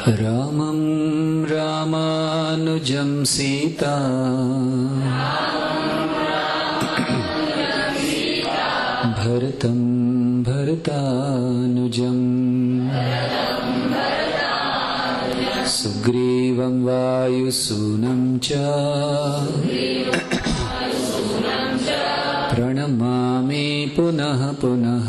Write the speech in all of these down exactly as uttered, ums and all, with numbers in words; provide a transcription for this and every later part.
रामं रामानुजं सीता भरतं भरतानुजं सुग्रीवं वायुसूनं च प्रणमामि पुनः पुनः।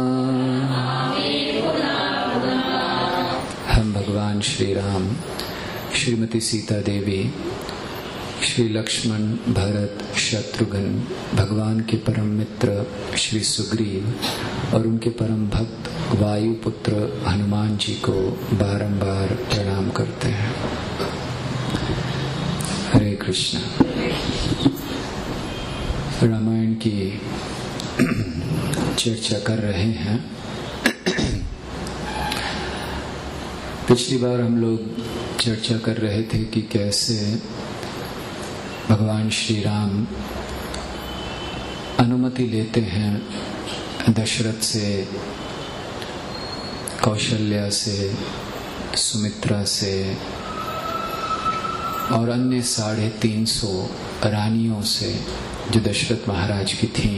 हम भगवान श्री राम, श्रीमती सीता देवी, श्री लक्ष्मण, भरत, शत्रुघ्न, भगवान के परम मित्र श्री सुग्रीव और उनके परम भक्त वायुपुत्र हनुमान जी को बारंबार प्रणाम करते हैं। हरे कृष्ण। रामायण की चर्चा कर रहे हैं। पिछली बार हम लोग चर्चा कर रहे थे कि कैसे भगवान श्री राम अनुमति लेते हैं दशरथ से, कौशल्या से, सुमित्रा से और अन्य साढ़े तीन सौ रानियों से जो दशरथ महाराज की थीं।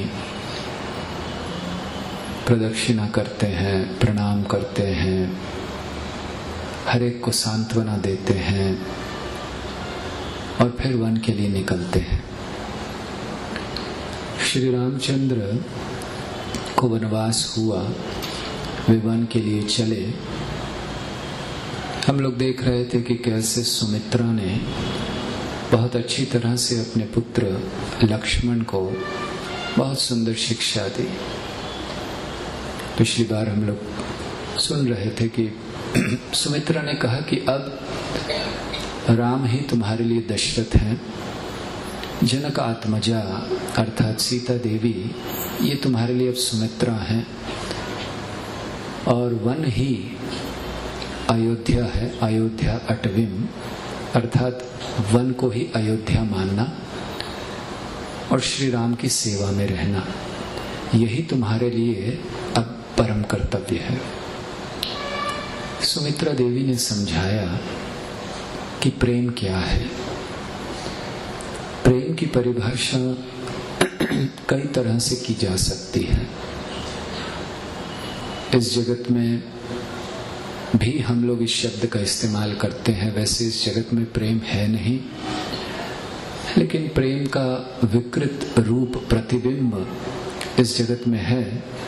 प्रदक्षिणा करते हैं, प्रणाम करते हैं, हर एक को सांत्वना देते हैं और फिर वन के लिए निकलते हैं। श्री रामचंद्र को वनवास हुआ, वे वन के लिए चले। हम लोग देख रहे थे कि कैसे सुमित्रा ने बहुत अच्छी तरह से अपने पुत्र लक्ष्मण को बहुत सुंदर शिक्षा दी। पिछली बार हम लोग सुन रहे थे कि सुमित्रा ने कहा कि अब राम ही तुम्हारे लिए दशरथ हैं, जनक आत्मजा अर्थात सीता देवी ये तुम्हारे लिए अब सुमित्रा हैं, और वन ही अयोध्या है, अयोध्या अटविम अर्थात वन को ही अयोध्या मानना और श्री राम की सेवा में रहना, यही तुम्हारे लिए अब परम कर्तव्य है। सुमित्रा देवी ने समझाया कि प्रेम क्या है। प्रेम की परिभाषा कई तरह से की जा सकती है। इस जगत में भी हम लोग इस शब्द का इस्तेमाल करते हैं। वैसे इस जगत में प्रेम है नहीं, लेकिन प्रेम का विकृत रूप प्रतिबिंब इस जगत में है।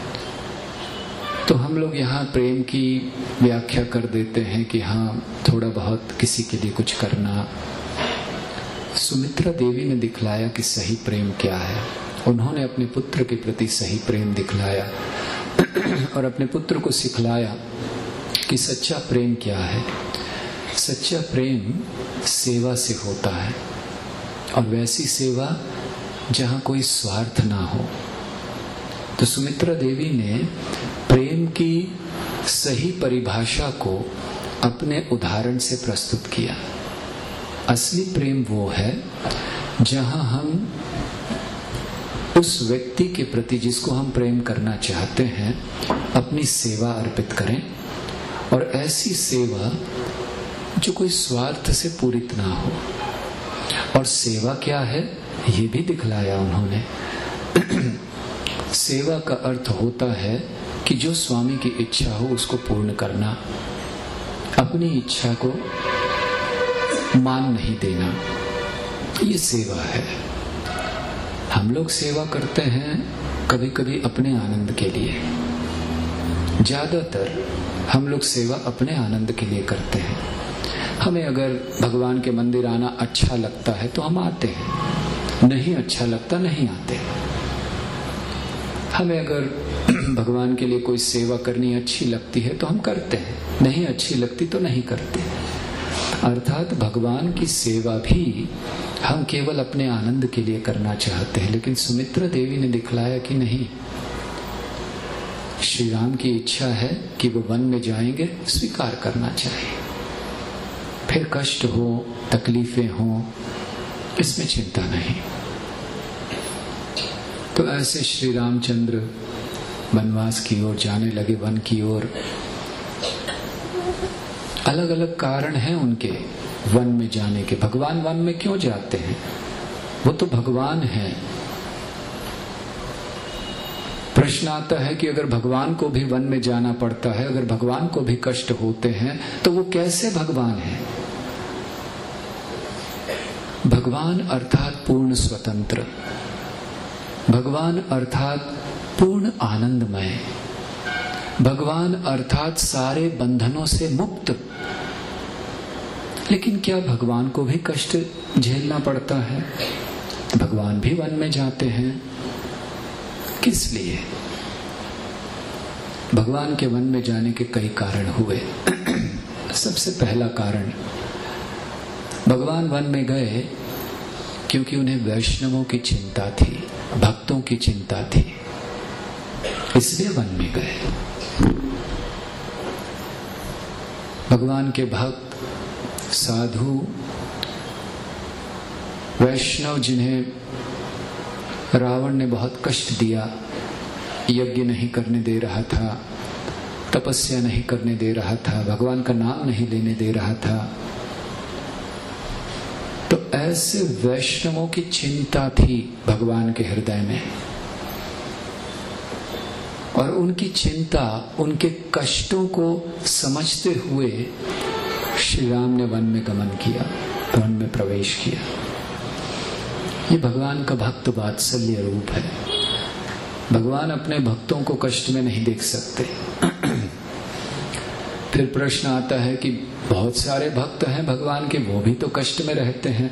तो हम लोग यहाँ प्रेम की व्याख्या कर देते हैं कि हाँ, थोड़ा बहुत किसी के लिए कुछ करना। सुमित्रा देवी ने दिखलाया कि सही प्रेम क्या है। उन्होंने अपने पुत्र के प्रति सही प्रेम दिखलाया और अपने पुत्र को सिखलाया कि सच्चा प्रेम क्या है। सच्चा प्रेम सेवा से होता है, और वैसी सेवा जहाँ कोई स्वार्थ ना हो। तो सुमित्रा देवी ने प्रेम की सही परिभाषा को अपने उदाहरण से प्रस्तुत किया। असली प्रेम वो है जहां हम उस व्यक्ति के प्रति जिसको हम प्रेम करना चाहते हैं अपनी सेवा अर्पित करें, और ऐसी सेवा जो कोई स्वार्थ से पूरित ना हो। और सेवा क्या है ये भी दिखलाया उन्होंने। सेवा का अर्थ होता है कि जो स्वामी की इच्छा हो उसको पूर्ण करना, अपनी इच्छा को मान नहीं देना, ये सेवा है। हम लोग सेवा करते हैं कभी कभी अपने आनंद के लिए। ज्यादातर हम लोग सेवा अपने आनंद के लिए करते हैं। हमें अगर भगवान के मंदिर आना अच्छा लगता है तो हम आते हैं, नहीं अच्छा लगता नहीं आते। हमें अगर भगवान के लिए कोई सेवा करनी अच्छी लगती है तो हम करते हैं, नहीं अच्छी लगती तो नहीं करते। अर्थात भगवान की सेवा भी हम केवल अपने आनंद के लिए करना चाहते हैं। लेकिन सुमित्रा देवी ने दिखलाया कि नहीं, श्री राम की इच्छा है कि वो वन में जाएंगे, स्वीकार करना चाहिए। फिर कष्ट हो, तकलीफें हो, इसमें चिंता नहीं। तो ऐसे श्री रामचंद्र वनवास की ओर जाने लगे, वन की ओर। अलग अलग कारण हैं उनके वन में जाने के। भगवान वन में क्यों जाते हैं? वो तो भगवान हैं। प्रश्न आता है कि अगर भगवान को भी वन में जाना पड़ता है, अगर भगवान को भी कष्ट होते हैं, तो वो कैसे भगवान है? भगवान अर्थात पूर्ण स्वतंत्र, भगवान अर्थात पूर्ण आनंदमय, भगवान अर्थात सारे बंधनों से मुक्त। लेकिन क्या भगवान को भी कष्ट झेलना पड़ता है? भगवान भी वन में जाते हैं। किस लिए? भगवान के वन में जाने के कई कारण हुए। सबसे पहला कारण, भगवान वन में गए क्योंकि उन्हें वैष्णवों की चिंता थी, भक्तों की चिंता थी, इसलिए वन में गए। भगवान के भक्त, साधु, वैष्णव जिन्हें रावण ने बहुत कष्ट दिया, यज्ञ नहीं करने दे रहा था, तपस्या नहीं करने दे रहा था, भगवान का नाम नहीं लेने दे रहा था, तो ऐसे वैष्णवों की चिंता थी भगवान के हृदय में। और उनकी चिंता, उनके कष्टों को समझते हुए श्री राम ने वन में गमन किया, वन में प्रवेश किया। ये भगवान का भक्त वात्सल्य रूप है। भगवान अपने भक्तों को कष्ट में नहीं देख सकते। फिर प्रश्न आता है कि बहुत सारे भक्त हैं भगवान के, वो भी तो कष्ट में रहते हैं।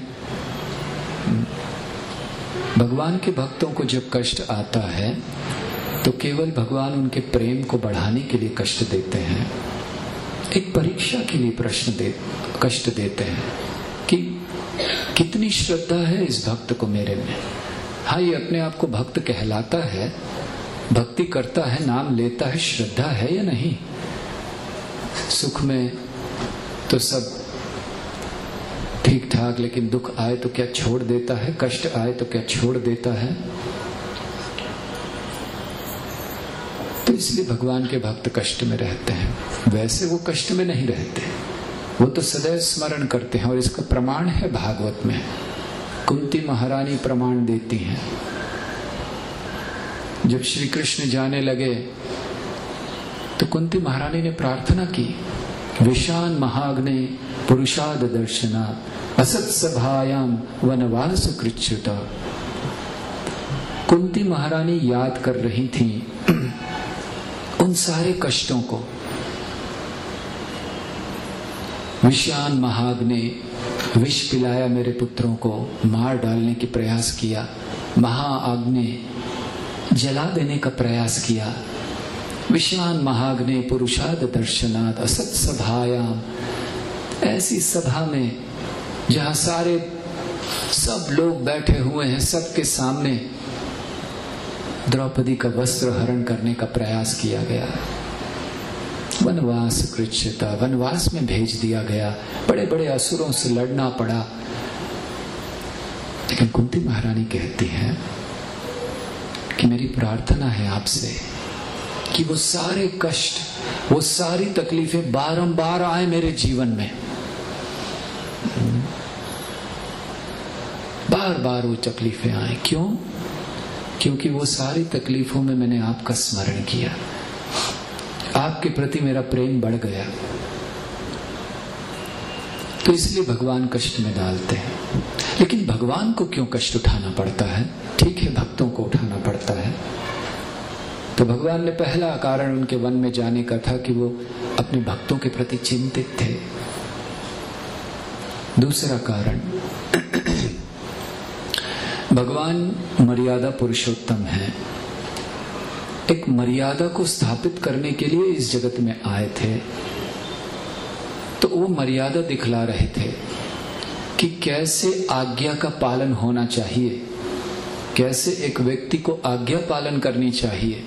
भगवान के भक्तों को जब कष्ट आता है तो केवल भगवान उनके प्रेम को बढ़ाने के लिए कष्ट देते हैं, एक परीक्षा के लिए प्रश्न दे कष्ट देते हैं कि कितनी श्रद्धा है इस भक्त को मेरे में। हाँ, ये अपने आप को भक्त कहलाता है, भक्ति करता है, नाम लेता है, श्रद्धा है या नहीं? सुख में तो सब ठीक ठाक, लेकिन दुख आए तो क्या छोड़ देता है, कष्ट आए तो क्या छोड़ देता है? तो इसलिए भगवान के भक्त कष्ट में रहते हैं। वैसे वो कष्ट में नहीं रहते, वो तो सदैव स्मरण करते हैं। और इसका प्रमाण है भागवत में, कुंती महारानी प्रमाण देती हैं। जब श्री कृष्ण जाने लगे तो कुंती महारानी ने प्रार्थना की, विशान महाग्ने पुरुषाद दर्शना असत सभायाम वनवास कृच्छ्रुता। कुंती महारानी याद कर रही थी उन सारे कष्टों को। विशान महाग्ने विष पिलाया मेरे पुत्रों को, मार डालने की प्रयास किया, महाआग्ने जला देने का प्रयास किया। विशान महाग्ने पुरुषाद दर्शनाद असत सभायाम, ऐसी सभा में जहां सारे सब लोग बैठे हुए हैं, सबके सामने द्रौपदी का वस्त्र हरण करने का प्रयास किया गया। वनवास कृच्छ्रुता, वनवास में भेज दिया गया, बड़े बड़े असुरों से लड़ना पड़ा। लेकिन कुंती महारानी कहती है कि मेरी प्रार्थना है आपसे कि वो सारे कष्ट, वो सारी तकलीफें बारंबार आए मेरे जीवन में, बार बार वो तकलीफें आए। क्यों? क्योंकि वो सारी तकलीफों में मैंने आपका स्मरण किया, आपके प्रति मेरा प्रेम बढ़ गया, तो इसलिए भगवान कष्ट में डालते हैं। लेकिन भगवान को क्यों कष्ट उठाना पड़ता है? ठीक है, भक्तों को उठाना पड़ता है। तो भगवान ने पहला कारण उनके वन में जाने का था कि वो अपने भक्तों के प्रति चिंतित थे। दूसरा कारण, भगवान मर्यादा पुरुषोत्तम है, एक मर्यादा को स्थापित करने के लिए इस जगत में आए थे। तो वो मर्यादा दिखला रहे थे कि कैसे आज्ञा का पालन होना चाहिए, कैसे एक व्यक्ति को आज्ञा पालन करनी चाहिए।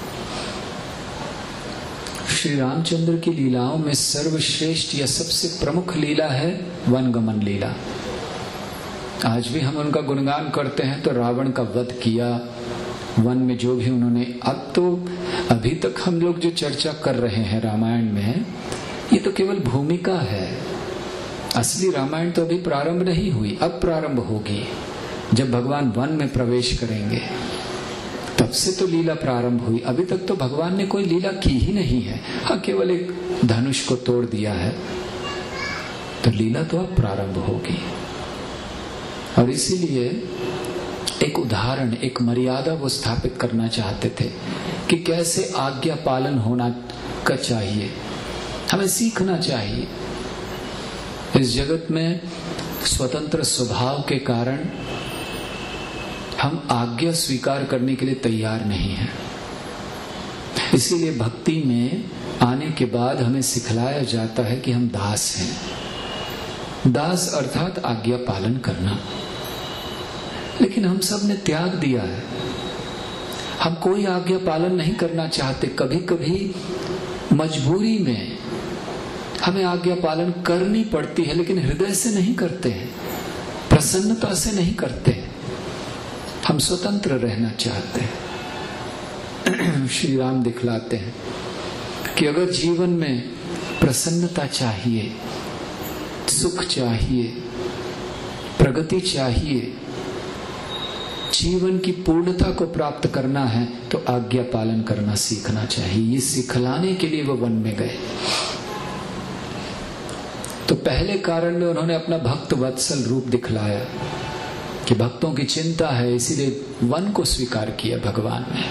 श्री रामचंद्र की लीलाओं में सर्वश्रेष्ठ या सबसे प्रमुख लीला है वनगमन लीला। आज भी हम उनका गुणगान करते हैं। तो रावण का वध किया, वन में जो भी उन्होंने, अब तो अभी तक हम लोग जो चर्चा कर रहे हैं रामायण में, ये तो केवल भूमिका है। असली रामायण तो अभी प्रारंभ नहीं हुई, अब प्रारंभ होगी। जब भगवान वन में प्रवेश करेंगे तब से तो लीला प्रारंभ हुई। अभी तक तो भगवान ने कोई लीला की ही नहीं है। हाँ, केवल एक धनुष को तोड़ दिया है, तो लीला तो अब प्रारंभ होगी। और इसीलिए एक उदाहरण, एक मर्यादा वो स्थापित करना चाहते थे कि कैसे आज्ञा पालन होना का चाहिए, हमें सीखना चाहिए। इस जगत में स्वतंत्र स्वभाव के कारण हम आज्ञा स्वीकार करने के लिए तैयार नहीं हैं। इसीलिए भक्ति में आने के बाद हमें सिखलाया जाता है कि हम दास हैं। दास अर्थात आज्ञा पालन करना। लेकिन हम सब ने त्याग दिया है, हम कोई आज्ञा पालन नहीं करना चाहते। कभी कभी मजबूरी में हमें आज्ञा पालन करनी पड़ती है, लेकिन हृदय से नहीं करते हैं, प्रसन्नता से नहीं करते हैं। हम स्वतंत्र रहना चाहते हैं। श्री राम दिखलाते हैं कि अगर जीवन में प्रसन्नता चाहिए, सुख चाहिए, प्रगति चाहिए, जीवन की पूर्णता को प्राप्त करना है, तो आज्ञा पालन करना सीखना चाहिए। ये सिखलाने के लिए वो वन में गए। तो पहले कारण में उन्होंने अपना भक्त वत्सल रूप दिखलाया कि भक्तों की चिंता है, इसीलिए वन को स्वीकार किया भगवान ने।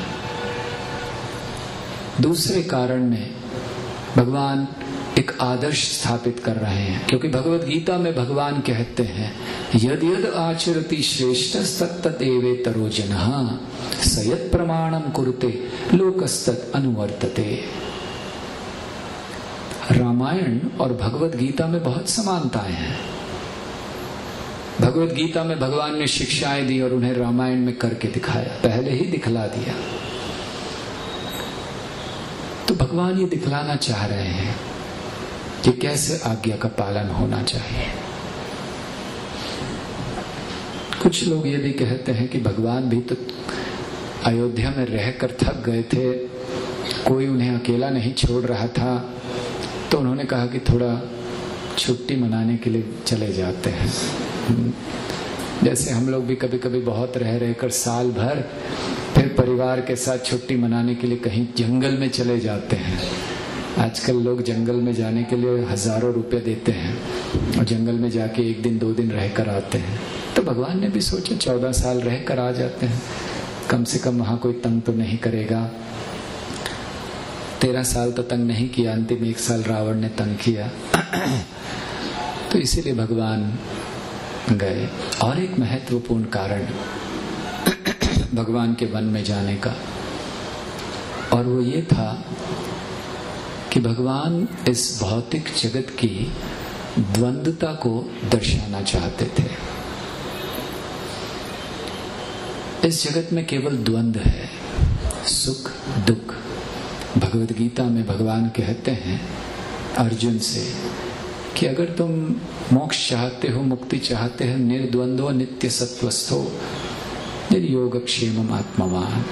दूसरे कारण में भगवान एक आदर्श स्थापित कर रहे हैं, क्योंकि भगवत गीता में भगवान कहते हैं यद यद आचरति श्रेष्ठ तत्तदेवेतरो जनः सयत् प्रमाणम कुरुते लोकस्तत् अनुवर्तते। रामायण और भगवत गीता में बहुत समानताएं हैं। भगवत गीता में भगवान ने शिक्षाएं दी और उन्हें रामायण में करके दिखाया, पहले ही दिखला दिया। तो भगवान ये दिखलाना चाह रहे हैं कि कैसे आज्ञा का पालन होना चाहिए। कुछ लोग ये भी कहते हैं कि भगवान भी तो अयोध्या में रहकर थक गए थे, कोई उन्हें अकेला नहीं छोड़ रहा था, तो उन्होंने कहा कि थोड़ा छुट्टी मनाने के लिए चले जाते हैं। जैसे हम लोग भी कभी कभी बहुत रह रहकर साल भर फिर परिवार के साथ छुट्टी मनाने के लिए कहीं जंगल में चले जाते हैं। आजकल लोग जंगल में जाने के लिए हजारों रुपए देते हैं और जंगल में जाके एक दिन दो दिन रहकर आते हैं। तो भगवान ने भी सोचा चौदह साल रहकर आ जाते हैं, कम से कम वहां कोई तंग तो नहीं करेगा। तेरह साल तो तंग नहीं किया, अंतिम एक साल रावण ने तंग किया। तो इसीलिए भगवान गए। और एक महत्वपूर्ण कारण भगवान के वन में जाने का, और वो ये था कि भगवान इस भौतिक जगत की द्वंद्वता को दर्शाना चाहते थे। इस जगत में केवल द्वंद्व है, सुख दुख। भगवत गीता में भगवान कहते हैं अर्जुन से कि अगर तुम मोक्ष चाहते हो, मुक्ति चाहते हो, निर्द्वंद्व नित्य सत्वस्थो निर्योगक्षेमम् आत्मवान,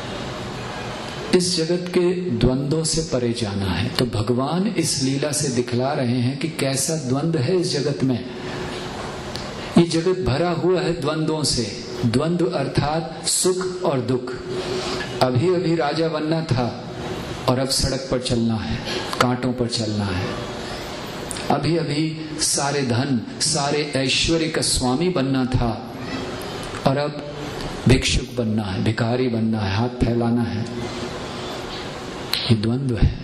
इस जगत के द्वंद्वों से परे जाना है। तो भगवान इस लीला से दिखला रहे हैं कि कैसा द्वंद्व है इस जगत में। ये जगत भरा हुआ है द्वंद्वों से। द्वंद्व अर्थात सुख और दुख। अभी अभी राजा बनना था और अब सड़क पर चलना है, कांटों पर चलना है। अभी अभी सारे धन, सारे ऐश्वर्य का स्वामी बनना था और अब भिक्षुक बनना है, भिखारी बनना है, हाथ फैलाना है। ये द्वंद्व है।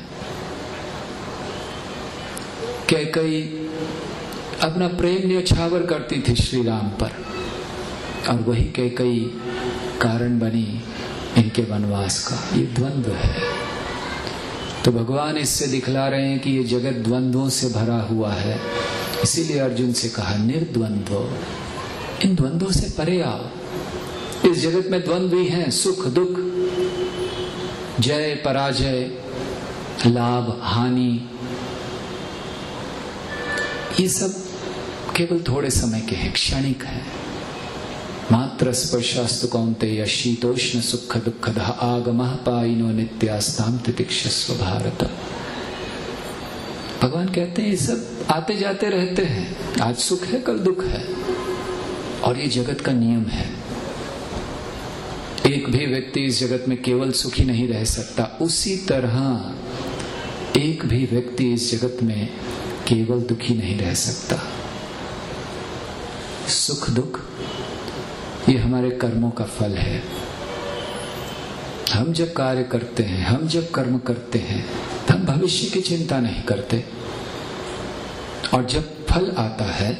कैकेयी अपना प्रेम न्यौछावर करती थी श्री राम पर, और वही कैकेयी कारण बनी इनके वनवास का। ये द्वंद्व है। तो भगवान इससे दिखला रहे हैं कि ये जगत द्वंद्वों से भरा हुआ है। इसीलिए अर्जुन से कहा निर्द्वंद्व, इन द्वंद्वों से परे आओ। इस जगत में द्वंद्व ही हैं, सुख दुख, जय पराजय, लाभ हानि। ये सब केवल थोड़े समय के हैं, क्षणिक है। मात्र स्पर्शास्तु कौन्तेय शीतोष्ण सुख दुःखदः आगमः पायिनो नित्यास्तां तितिक्षस्व भारत। भगवान कहते हैं ये सब आते जाते रहते हैं, आज सुख है कल दुख है, और ये जगत का नियम है। एक भी व्यक्ति इस जगत में केवल सुखी नहीं रह सकता, उसी तरह एक भी व्यक्ति इस जगत में केवल दुखी नहीं रह सकता। सुख दुख ये हमारे कर्मों का फल है। हम जब कार्य करते हैं, हम जब कर्म करते हैं, तो हम भविष्य की चिंता नहीं करते, और जब फल आता है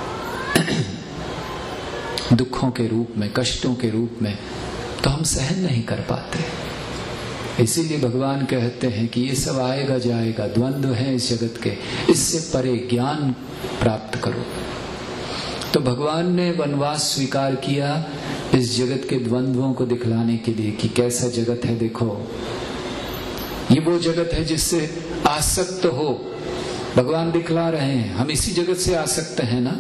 दुखों के रूप में, कष्टों के रूप में, तो हम सहन नहीं कर पाते। इसीलिए भगवान कहते हैं कि ये सब आएगा जाएगा, द्वंद्व है इस जगत के, इससे परे ज्ञान प्राप्त करो। तो भगवान ने वनवास स्वीकार किया इस जगत के द्वंद्वों को दिखलाने के लिए कि कैसा जगत है। देखो, ये वो जगत है जिससे आसक्त हो, भगवान दिखला रहे हैं। हम इसी जगत से आसक्त हैं ना।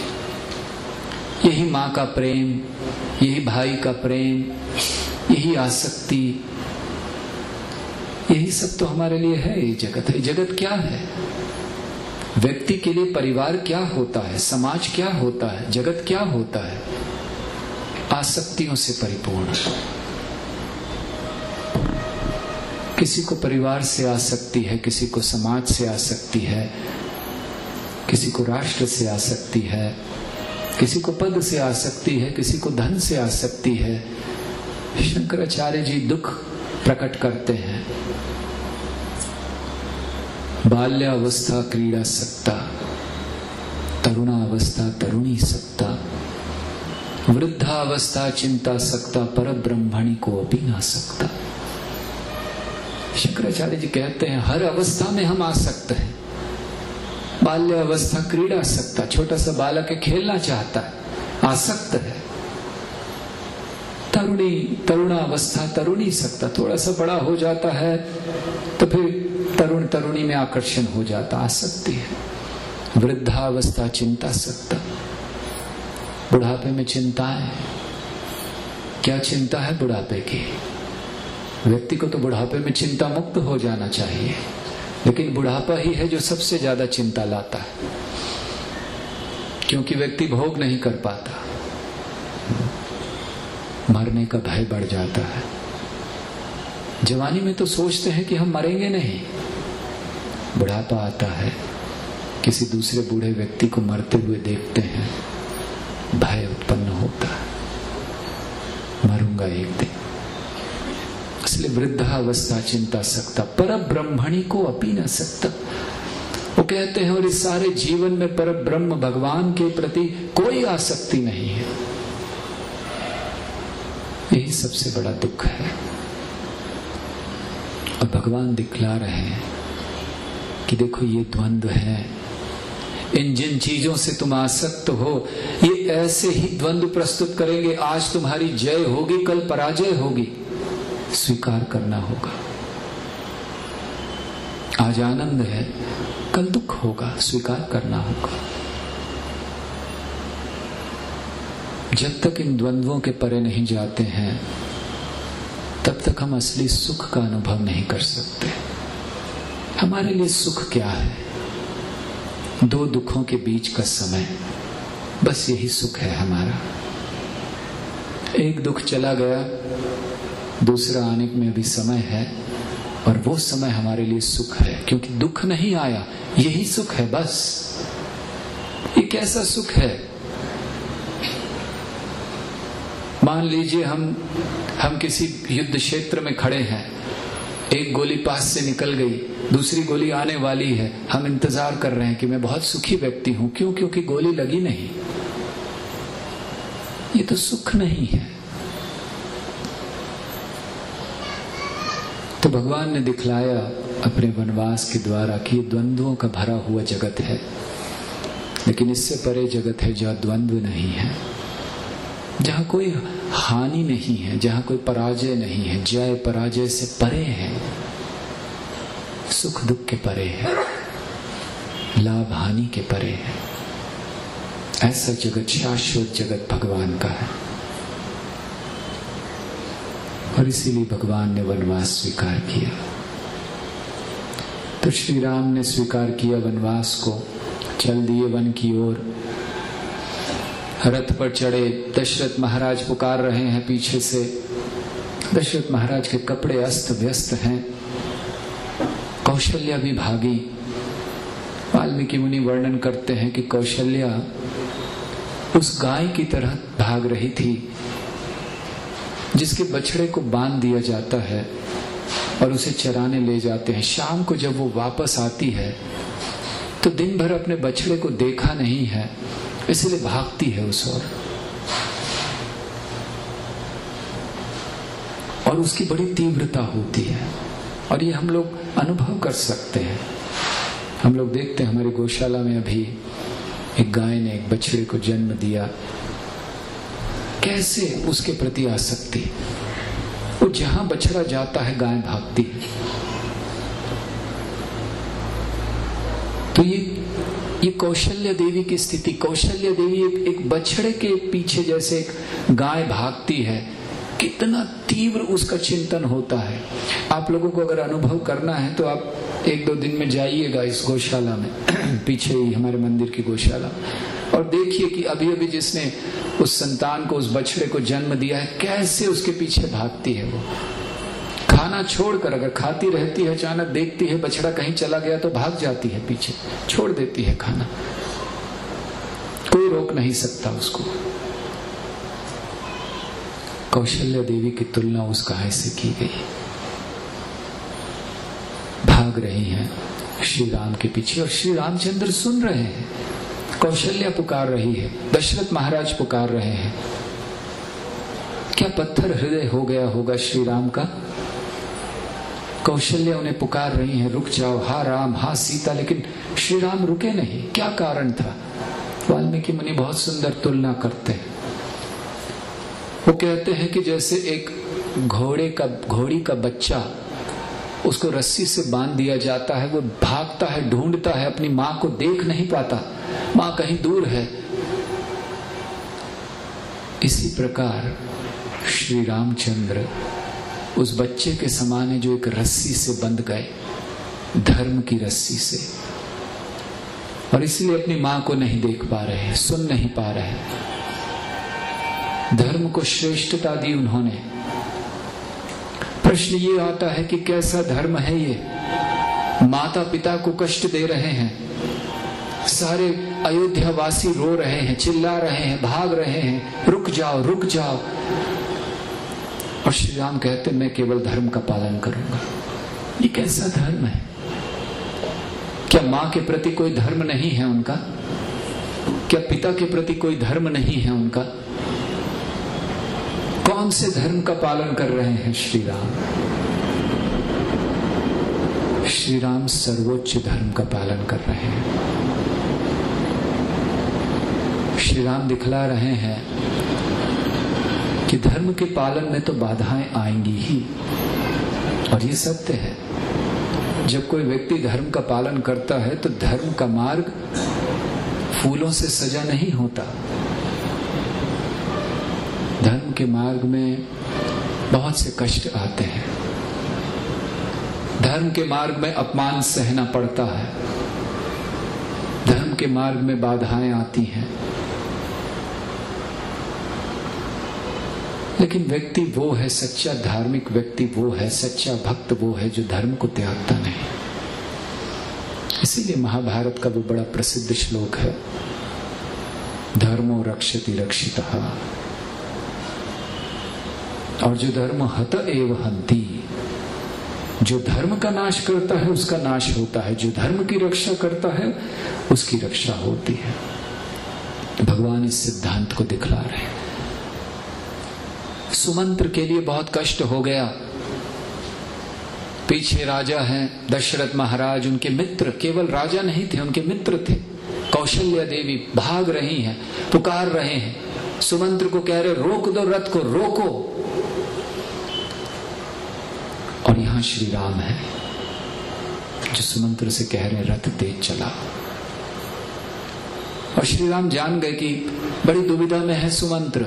यही माँ का प्रेम, यही भाई का प्रेम, यही आसक्ति, यही सब तो हमारे लिए है। ये जगत है। जगत क्या है? व्यक्ति के लिए परिवार क्या होता है, समाज क्या होता है, जगत क्या होता है? आसक्तियों से परिपूर्ण। किसी को परिवार से आसक्ति है, किसी को समाज से आसक्ति है, किसी को राष्ट्र से आसक्ति है, किसी को पद से आसक्ति है, किसी को धन से आसक्ति है। शंकराचार्य जी दुख प्रकट करते हैं। बाल्यावस्था क्रीड़ा सक्ता, तरुणावस्था तरुणी सक्ता, वृद्धावस्था चिंता सक्ता, पर ब्रह्मणी को अपी ना सकता। शंकराचार्य जी कहते हैं हर अवस्था में हम आसक्त हैं। बाल्य अवस्था क्रीड़ा सकता, छोटा सा बालक है, खेलना चाहता है, आसक्त है। तरुणी तरुणावस्था तरुणी सकता, थोड़ा सा बड़ा हो जाता है तो फिर तरुण तरुणी में आकर्षण हो जाता, आसक्ति है। वृद्धावस्था चिंता सकता, बुढ़ापे में चिंताएं। क्या चिंता है बुढ़ापे की? व्यक्ति को तो बुढ़ापे में चिंता मुक्त हो जाना चाहिए, लेकिन बुढ़ापा ही है जो सबसे ज्यादा चिंता लाता है, क्योंकि व्यक्ति भोग नहीं कर पाता, मरने का भय बढ़ जाता है। जवानी में तो सोचते हैं कि हम मरेंगे नहीं, बुढ़ापा आता है, किसी दूसरे बूढ़े व्यक्ति को मरते हुए देखते हैं, भय उत्पन्न होता है, मरूंगा एक दिन। इसलिए वृद्धावस्था चिंता सकता, पर ब्रह्मणी को अपी न सकता। वो कहते हैं और इस सारे जीवन में पर ब्रह्म भगवान के प्रति कोई आसक्ति नहीं है। यही सबसे बड़ा दुख है। और भगवान दिखला रहे हैं कि देखो ये द्वंद्व है, इन जिन चीजों से तुम आसक्त हो ये ऐसे ही द्वंद्व प्रस्तुत करेंगे। आज तुम्हारी जय होगी, कल पराजय होगी, स्वीकार करना होगा। आज आनंद है, कल दुख होगा, स्वीकार करना होगा। जब तक इन द्वंद्वों के परे नहीं जाते हैं तब तक हम असली सुख का अनुभव नहीं कर सकते। हमारे लिए सुख क्या है? दो दुखों के बीच का समय, बस यही सुख है हमारा। एक दुख चला गया, दूसरा आने में भी समय है, और वो समय हमारे लिए सुख है, क्योंकि दुख नहीं आया, यही सुख है बस। ये कैसा सुख है? मान लीजिए हम हम किसी युद्ध क्षेत्र में खड़े हैं, एक गोली पास से निकल गई, दूसरी गोली आने वाली है, हम इंतजार कर रहे हैं कि मैं बहुत सुखी व्यक्ति हूं। क्यों? क्योंकि गोली लगी नहीं। ये तो सुख नहीं है। तो भगवान ने दिखलाया अपने वनवास के द्वारा कि ये द्वंद्वों का भरा हुआ जगत है, लेकिन इससे परे जगत है जहां द्वंद्व नहीं है, जहां कोई हानि नहीं है, जहां कोई पराजय नहीं है, जय पराजय से परे है, सुख दुख के परे है, लाभ हानि के परे है। ऐसा जगत, शाश्वत जगत भगवान का है। और इसीलिए भगवान ने वनवास स्वीकार किया। तो श्री राम ने स्वीकार किया वनवास को, चल दिए वन की ओर। रथ पर चढ़े, दशरथ महाराज पुकार रहे हैं पीछे से। दशरथ महाराज के कपड़े अस्त व्यस्त हैं, कौशल्या भी भागी। वाल्मीकि मुनि वर्णन करते हैं कि कौशल्या उस गाय की तरह भाग रही थी जिसके बछड़े को बांध दिया जाता है और उसे चराने ले जाते हैं। शाम को जब वो वापस आती है तो दिन भर अपने बछड़े को देखा नहीं है, इसलिए भागती है उस ओर। और उसकी बड़ी तीव्रता होती है और ये हम लोग अनुभव कर सकते हैं। हम लोग देखते हैं हमारी गौशाला में अभी एक गाय ने एक बछड़े को जन्म दिया, कैसे उसके प्रति आसक्ति। वो जहां बछड़ा जाता है गाय भागती है। तो ये ये कौशल्या देवी की स्थिति, कौशल्या देवी एक, एक बछड़े के पीछे जैसे एक गाय भागती है, कितना तीव्र उसका चिंतन होता है। आप लोगों को अगर अनुभव करना है तो आप एक दो दिन में जाइएगा इस गौशाला में, पीछे ही हमारे मंदिर की गौशाला, और देखिए कि अभी अभी जिसने उस संतान को, उस बछड़े को जन्म दिया है, कैसे उसके पीछे भागती है। वो खाना छोड़कर, अगर खाती रहती है, अचानक देखती है बछड़ा कहीं चला गया तो भाग जाती है पीछे, छोड़ देती है खाना, कोई रोक नहीं सकता उसको। कौशल्या देवी की तुलना उस गाय से की गई। भाग रही हैं श्री राम के पीछे और श्री रामचंद्र सुन रहे हैं। कौशल्या पुकार रही है, दशरथ महाराज पुकार रहे हैं। क्या पत्थर हृदय हो गया होगा श्री राम का? कौशल्या उन्हें पुकार रही है, रुक जाओ, हा राम, हा सीता, लेकिन श्री राम रुके नहीं। क्या कारण था? वाल्मीकि मुनि बहुत सुंदर तुलना करते हैं। वो कहते हैं कि जैसे एक घोड़े का घोड़ी का बच्चा, उसको रस्सी से बांध दिया जाता है, वो भागता है, ढूंढता है, अपनी मां को देख नहीं पाता, मां कहीं दूर है। इसी प्रकार श्री रामचंद्र उस बच्चे के समान है जो एक रस्सी से बंध गए, धर्म की रस्सी से, और इसलिए अपनी मां को नहीं देख पा रहे हैं, सुन नहीं पा रहे हैं। धर्म को श्रेष्ठता दी उन्होंने। प्रश्न ये आता है कि कैसा धर्म है ये? माता पिता को कष्ट दे रहे हैं, सारे अयोध्या वासी रो रहे हैं, चिल्ला रहे हैं, भाग रहे हैं, रुक जाओ, रुक जाओ, और श्री राम कहते मैं केवल धर्म का पालन करूंगा। ये कैसा धर्म है? क्या मां के प्रति कोई धर्म नहीं है उनका? क्या पिता के प्रति कोई धर्म नहीं है उनका? कौन से धर्म का पालन कर रहे हैं श्री राम? श्री राम सर्वोच्च धर्म का पालन कर रहे हैं। श्री राम दिखला रहे हैं कि धर्म के पालन में तो बाधाएं आएंगी ही, और ये सत्य है। जब कोई व्यक्ति धर्म का पालन करता है तो धर्म का मार्ग फूलों से सजा नहीं होता। धर्म के मार्ग में बहुत से कष्ट आते हैं, धर्म के मार्ग में अपमान सहना पड़ता है, धर्म के मार्ग में बाधाएं आती हैं। लेकिन व्यक्ति वो है, सच्चा धार्मिक व्यक्ति वो है, सच्चा भक्त वो है जो धर्म को त्यागता नहीं। इसीलिए महाभारत का वो बड़ा प्रसिद्ध श्लोक है, धर्मो रक्षति रक्षितः, और जो धर्म हत एव हन्ति, जो धर्म का नाश करता है उसका नाश होता है, जो धर्म की रक्षा करता है उसकी रक्षा होती है। भगवान इस सिद्धांत को दिखला रहे हैं। सुमंत्र के लिए बहुत कष्ट हो गया। पीछे राजा हैं दशरथ महाराज, उनके मित्र, केवल राजा नहीं थे, उनके मित्र थे। कौशल्या देवी भाग रही हैं, पुकार रहे हैं, सुमंत्र को कह रहे रोक दो रथ को, रोको। और यहां श्री राम है जो सुमंत्र से कह रहे रथ तेज चला। और श्री राम जान गए कि बड़ी दुविधा में है सुमंत्र,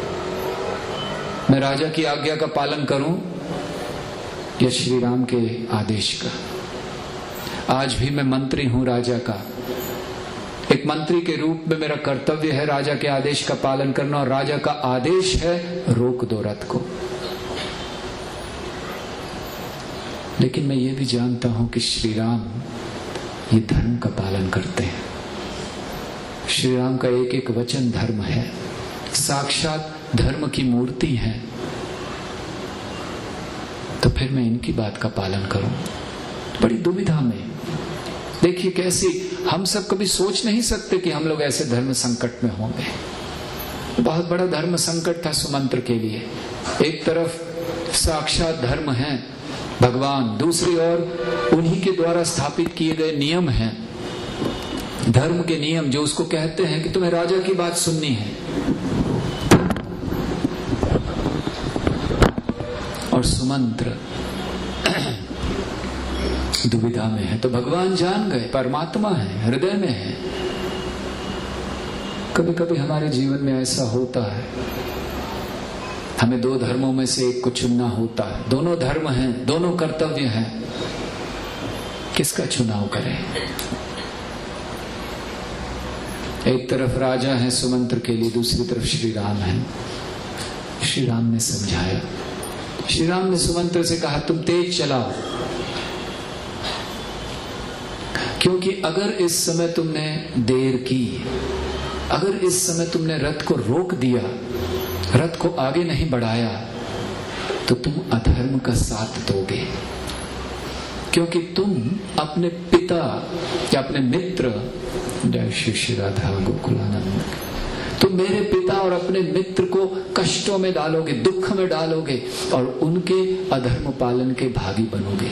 मैं राजा की आज्ञा का पालन करूं या श्री राम के आदेश का। आज भी मैं मंत्री हूं राजा का। एक मंत्री के रूप में मेरा कर्तव्य है राजा के आदेश का पालन करना, और राजा का आदेश है रोक दो रथ को। लेकिन मैं ये भी जानता हूं कि श्री राम ये धर्म का पालन करते हैं। श्री राम का एक एक वचन धर्म है, साक्षात धर्म की मूर्ति है। तो फिर मैं इनकी बात का पालन करूं? बड़ी दुविधा में। देखिए कैसी, हम सब कभी सोच नहीं सकते कि हम लोग ऐसे धर्म संकट में होंगे। बहुत बड़ा धर्म संकट था सुमंत्र के लिए। एक तरफ साक्षात धर्म है भगवान, दूसरी ओर उन्हीं के द्वारा स्थापित किए गए नियम हैं, धर्म के नियम, जो उसको कहते हैं कि तुम्हें राजा की बात सुननी है। और सुमंत्र दुविधा में है। तो भगवान जान गए, परमात्मा है, हृदय में है। कभी कभी हमारे जीवन में ऐसा होता है, हमें दो धर्मों में से एक को चुनना होता है। दोनों धर्म हैं, दोनों कर्तव्य हैं, किसका चुनाव करें? एक तरफ राजा है सुमंत्र के लिए, दूसरी तरफ श्री राम है। श्री राम ने समझाया। श्री राम ने सुमंत्र से कहा तुम तेज चलाओ, क्योंकि अगर इस समय तुमने देर की, अगर इस समय तुमने रथ को रोक दिया, रथ को आगे नहीं बढ़ाया, तो तुम अधर्म का साथ दोगे। क्योंकि तुम अपने पिता या अपने मित्र, जय श्री श्री राधा गोकुलानंद, तुम मेरे पिता और अपने मित्र को कष्टों में डालोगे, दुख में डालोगे और उनके अधर्म पालन के भागी बनोगे।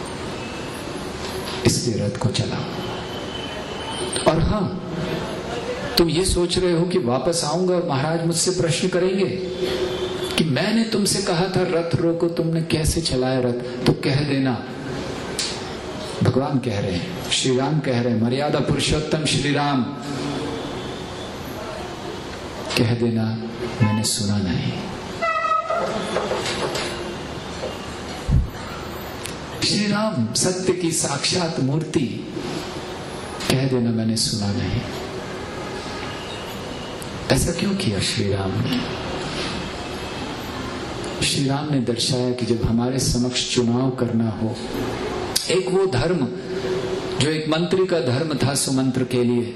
इसलिए रथ को चलाओ। और हां, तुम ये सोच रहे हो कि वापस आऊंगा और महाराज मुझसे प्रश्न करेंगे कि मैंने तुमसे कहा था रथ रोको, तुमने कैसे चलाया रथ? तो कह देना, भगवान कह रहे हैं, श्री राम कह रहे हैं, मर्यादा पुरुषोत्तम श्री राम, कह देना मैंने सुना नहीं। श्री राम सत्य की साक्षात मूर्ति, कह देना मैंने सुना नहीं। ऐसा क्यों किया श्री राम ने? श्री राम ने दर्शाया कि जब हमारे समक्ष चुनाव करना हो, एक वो धर्म जो एक मंत्री का धर्म था सुमंत्र के लिए,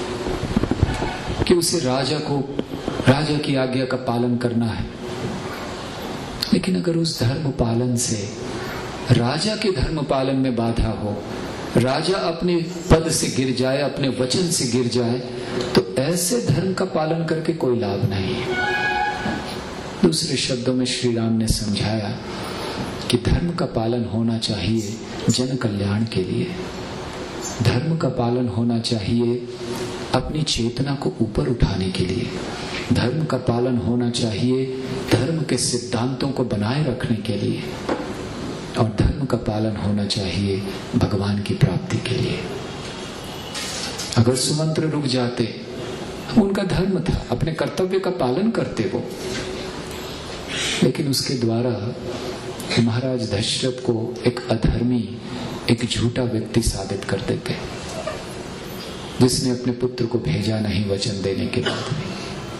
कि उसे राजा को, राजा की आज्ञा का पालन करना है। लेकिन अगर उस धर्म पालन से राजा के धर्म पालन में बाधा हो, राजा अपने पद से गिर जाए, अपने वचन से गिर जाए, तो ऐसे धर्म का पालन करके कोई लाभ नहीं है। दूसरे शब्दों में श्री राम ने समझाया कि धर्म का पालन होना चाहिए जन कल्याण के लिए, धर्म का पालन होना चाहिए अपनी चेतना को ऊपर उठाने के लिए, धर्म का पालन होना चाहिए धर्म के सिद्धांतों को बनाए रखने के लिए, और धर्म का पालन होना चाहिए भगवान की प्राप्ति के लिए। अगर सुमंत्र रुक जाते, उनका धर्म था, अपने कर्तव्य का पालन करते वो, लेकिन उसके द्वारा महाराज दशरथ को एक अधर्मी, एक झूठा व्यक्ति साबित कर देते, जिसने अपने पुत्र को भेजा नहीं वचन देने के बाद भी।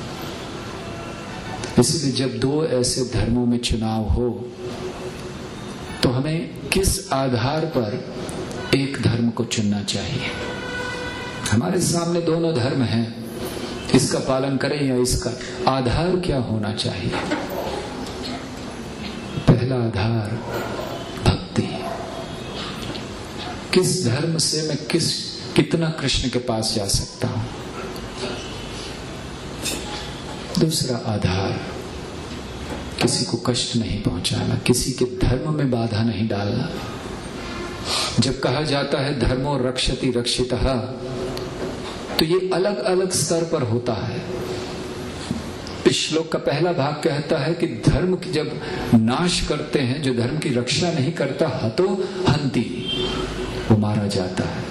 इसलिए जब दो ऐसे धर्मों में चुनाव हो, तो हमें किस आधार पर एक धर्म को चुनना चाहिए? हमारे सामने दोनों धर्म हैं, इसका पालन करें या इसका, आधार क्या होना चाहिए? पहला आधार भक्ति। किस धर्म से मैं किस कितना कृष्ण के पास जा सकता हूं? दूसरा आधार, किसी को कष्ट नहीं पहुंचाना, किसी के धर्म में बाधा नहीं डालना। जब कहा जाता है धर्मो रक्षति रक्षितः, तो ये अलग अलग स्तर पर होता है। इस श्लोक का पहला भाग कहता है कि धर्म की जब नाश करते हैं, जो धर्म की रक्षा नहीं करता, हतो हंति, वो मारा जाता है।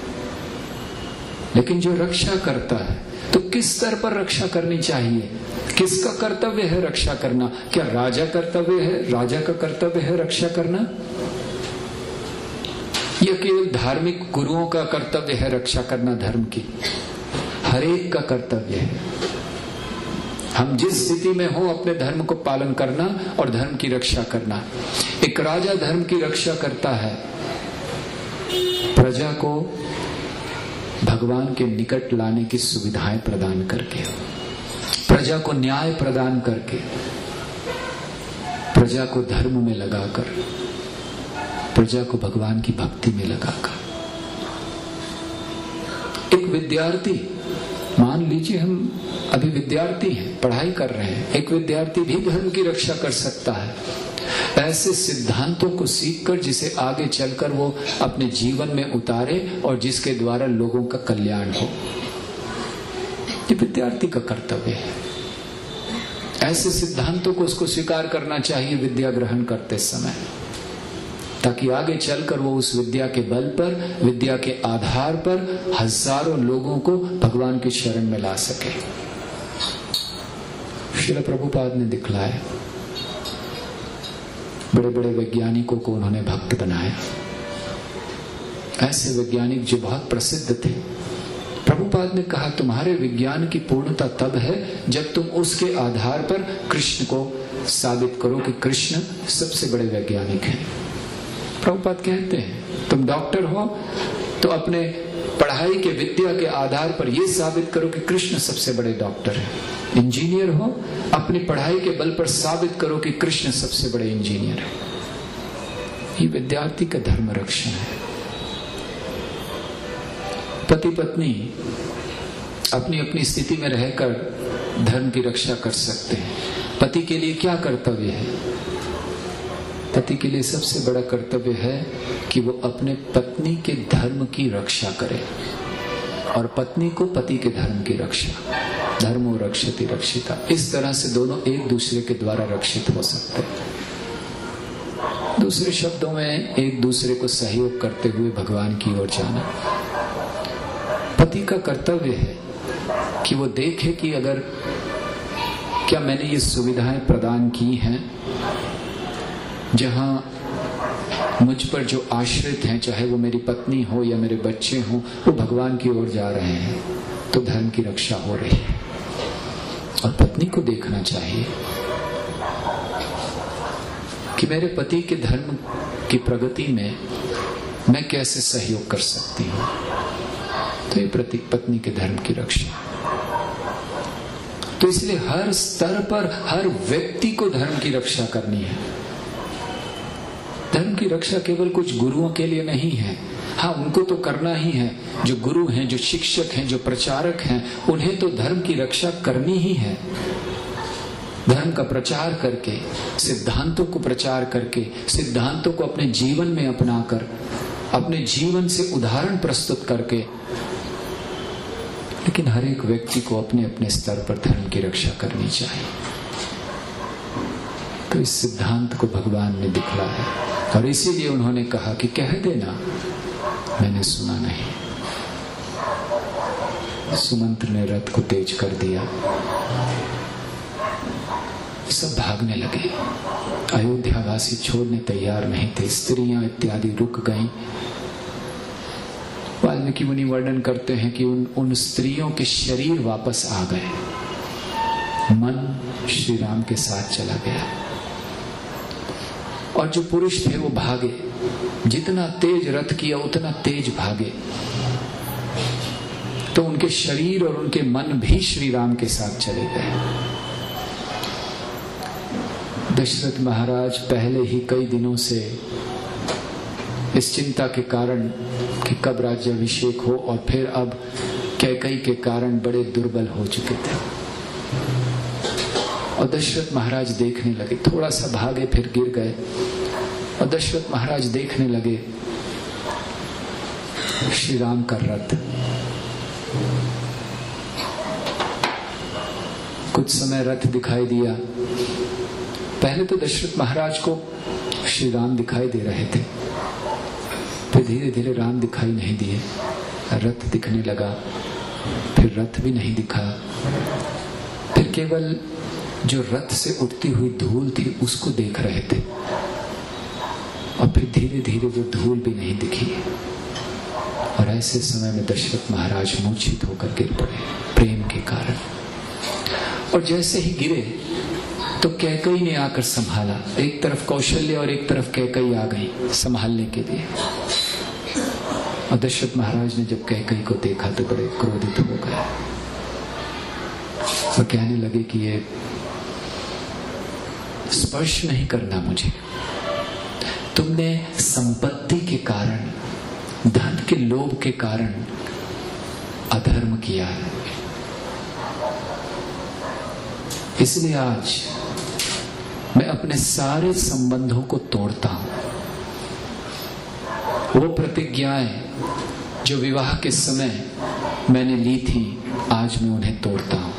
लेकिन जो रक्षा करता है, तो किस स्तर पर रक्षा करनी चाहिए? किसका कर्तव्य है रक्षा करना? क्या राजा कर्तव्य है, राजा का कर्तव्य है रक्षा करना, यह केवल धार्मिक गुरुओं का कर्तव्य है रक्षा करना धर्म की? हर एक का कर्तव्य है। हम जिस स्थिति में हो अपने धर्म को पालन करना और धर्म की रक्षा करना। एक राजा धर्म की रक्षा करता है, प्रजा को भगवान के निकट लाने की सुविधाएं प्रदान करके, प्रजा को न्याय प्रदान करके, प्रजा को धर्म में लगाकर, प्रजा को भगवान की भक्ति में लगाकर। एक विद्यार्थी, मान लीजिए हम अभी विद्यार्थी हैं, पढ़ाई कर रहे हैं, एक विद्यार्थी भी धर्म की रक्षा कर सकता है ऐसे सिद्धांतों को सीखकर जिसे आगे चलकर वो अपने जीवन में उतारे और जिसके द्वारा लोगों का कल्याण हो। ये विद्यार्थी का कर्तव्य है। ऐसे सिद्धांतों को उसको स्वीकार करना चाहिए विद्या ग्रहण करते समय, ताकि आगे चलकर वो उस विद्या के बल पर, विद्या के आधार पर हजारों लोगों को भगवान की शरण में ला सके। श्रील प्रभुपाद ने दिखलाया, बड़े बड़े वैज्ञानिकों को उन्होंने भक्त बनाया। ऐसे वैज्ञानिक जो बहुत प्रसिद्ध थे, प्रभुपाद ने कहा तुम्हारे विज्ञान की पूर्णता तब है जब तुम उसके आधार पर कृष्ण को साबित करो कि कृष्ण सबसे बड़े वैज्ञानिक हैं। प्रभुपाद कहते हैं तुम डॉक्टर हो तो अपने पढ़ाई के विद्या के आधार पर यह साबित करो कि कृष्ण सबसे बड़े डॉक्टर हैं। इंजीनियर हो, अपनी पढ़ाई के बल पर साबित करो कि कृष्ण सबसे बड़े इंजीनियर हैं। ये विद्यार्थी का धर्म रक्षण है। पति पत्नी अपनी अपनी स्थिति में रहकर धर्म की रक्षा कर सकते हैं। पति के लिए क्या कर्तव्य है? पति के लिए सबसे बड़ा कर्तव्य है कि वो अपने पत्नी के धर्म की रक्षा करे और पत्नी को पति के धर्म की रक्षा। धर्मो रक्षति रक्षिता। इस तरह से दोनों एक दूसरे के द्वारा रक्षित हो सकते हैं। दूसरे शब्दों में एक दूसरे को सहयोग करते हुए भगवान की ओर जाना। पति का कर्तव्य है कि वो देखे कि अगर क्या मैंने ये सुविधाएं प्रदान की हैं जहां मुझ पर जो आश्रित हैं, चाहे वो मेरी पत्नी हो या मेरे बच्चे हों, वो भगवान की ओर जा रहे हैं तो धर्म की रक्षा हो रही है। और पत्नी को देखना चाहिए कि मेरे पति के धर्म की प्रगति में मैं कैसे सहयोग कर सकती हूं। तो ये प्रति पत्नी के धर्म की रक्षा। तो इसलिए हर स्तर पर हर व्यक्ति को धर्म की रक्षा करनी है। धर्म की रक्षा केवल कुछ गुरुओं के लिए नहीं है। हाँ, उनको तो करना ही है। जो गुरु हैं, जो शिक्षक हैं, जो प्रचारक हैं, उन्हें तो धर्म की रक्षा करनी ही है। धर्म का प्रचार करके, सिद्धांतों को प्रचार करके, सिद्धांतों को अपने जीवन में अपनाकर, अपने जीवन से उदाहरण प्रस्तुत करके। लेकिन हर एक व्यक्ति को अपने अपने स्तर पर धर्म की रक्षा करनी चाहिए। तो इस सिद्धांत को भगवान ने दिखलाया और इसीलिए उन्होंने कहा कि कह देना मैंने सुना नहीं। सुमंत्र ने रथ को तेज कर दिया, सब भागने लगे। अयोध्यावासी छोड़ने तैयार नहीं थे। स्त्रियां इत्यादि रुक गईं। वाल्मीकि मुनि वर्णन करते हैं कि उन उन स्त्रियों के शरीर वापस आ गए, मन श्री राम के साथ चला गया और जो पुरुष थे वो भागे। जितना तेज रथ किया उतना तेज भागे, तो उनके शरीर और उनके मन भी श्री राम के साथ चले गए। दशरथ महाराज पहले ही कई दिनों से इस चिंता के कारण कि कब राज्याभिषेक हो और फिर अब कैकेयी के कारण बड़े दुर्बल हो चुके थे। और दशरथ महाराज देखने लगे, थोड़ा सा भागे फिर गिर गए। और दशरथ महाराज देखने लगे श्री राम का रथ। कुछ समय रथ दिखाई दिया। पहले तो दशरथ महाराज को श्री राम दिखाई दे रहे थे, फिर धीरे धीरे राम दिखाई नहीं दिए, रथ दिखने लगा, फिर रथ भी नहीं दिखा, फिर केवल जो रथ से उठती हुई धूल थी उसको देख रहे थे। और फिर धीरे धीरे वो धूल भी नहीं दिखी। और ऐसे समय में दशरथ महाराज मूर्छित होकर गिर पड़े प्रेम के कारण। और जैसे ही गिरे तो कैकई ने आकर संभाला। एक तरफ कौशल्य और एक तरफ कैकई आ गई संभालने के लिए। और दशरथ महाराज ने जब कैकई को देखा तो बड़े क्रोधित हो गए और कहने लगे कि ये स्पर्श नहीं करना मुझे। तुमने संपत्ति के कारण, धन के लोभ के कारण अधर्म किया है, इसलिए आज मैं अपने सारे संबंधों को तोड़ता हूं। वो प्रतिज्ञाएं जो विवाह के समय मैंने ली थी, आज मैं उन्हें तोड़ता हूं।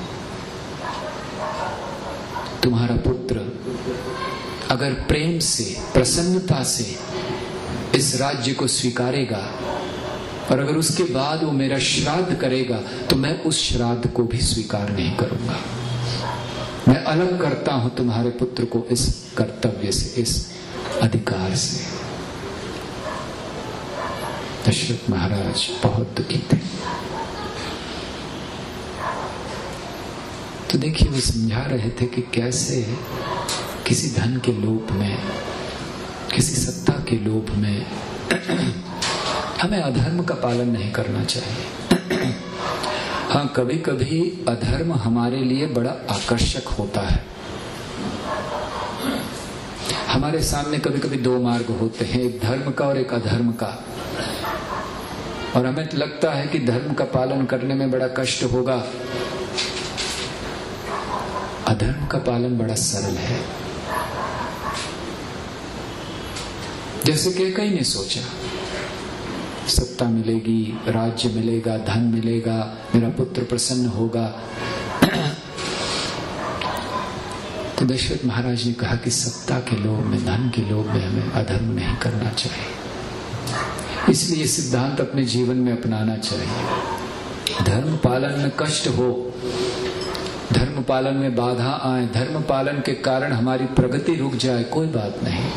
तुम्हारा पुत्र अगर प्रेम से, प्रसन्नता से इस राज्य को स्वीकारेगा और अगर उसके बाद वो मेरा श्राद्ध करेगा तो मैं उस श्राद्ध को भी स्वीकार नहीं करूंगा। मैं अलग करता हूं तुम्हारे पुत्र को इस कर्तव्य से, इस अधिकार से। दशरथ महाराज बहुत दुखी थे। तो देखिए, वो समझा रहे थे कि कैसे किसी धन के लोभ में, किसी सत्ता के लोभ में हमें अधर्म का पालन नहीं करना चाहिए। हाँ, कभी कभी अधर्म हमारे लिए बड़ा आकर्षक होता है। हमारे सामने कभी कभी दो मार्ग होते हैं, एक धर्म का और एक अधर्म का। और हमें लगता है कि धर्म का पालन करने में बड़ा कष्ट होगा, अधर्म का पालन बड़ा सरल है। जैसे कैकई ने सोचा, सत्ता मिलेगी, राज्य मिलेगा, धन मिलेगा, मेरा पुत्र प्रसन्न होगा। तो दशरथ महाराज ने कहा कि सत्ता के लोभ में, धन के लोभ में हमें अधर्म नहीं करना चाहिए। इसलिए सिद्धांत अपने जीवन में अपनाना चाहिए। धर्म पालन में कष्ट हो, धर्म पालन में बाधा आए, धर्म पालन के कारण हमारी प्रगति रुक जाए, कोई बात नहीं।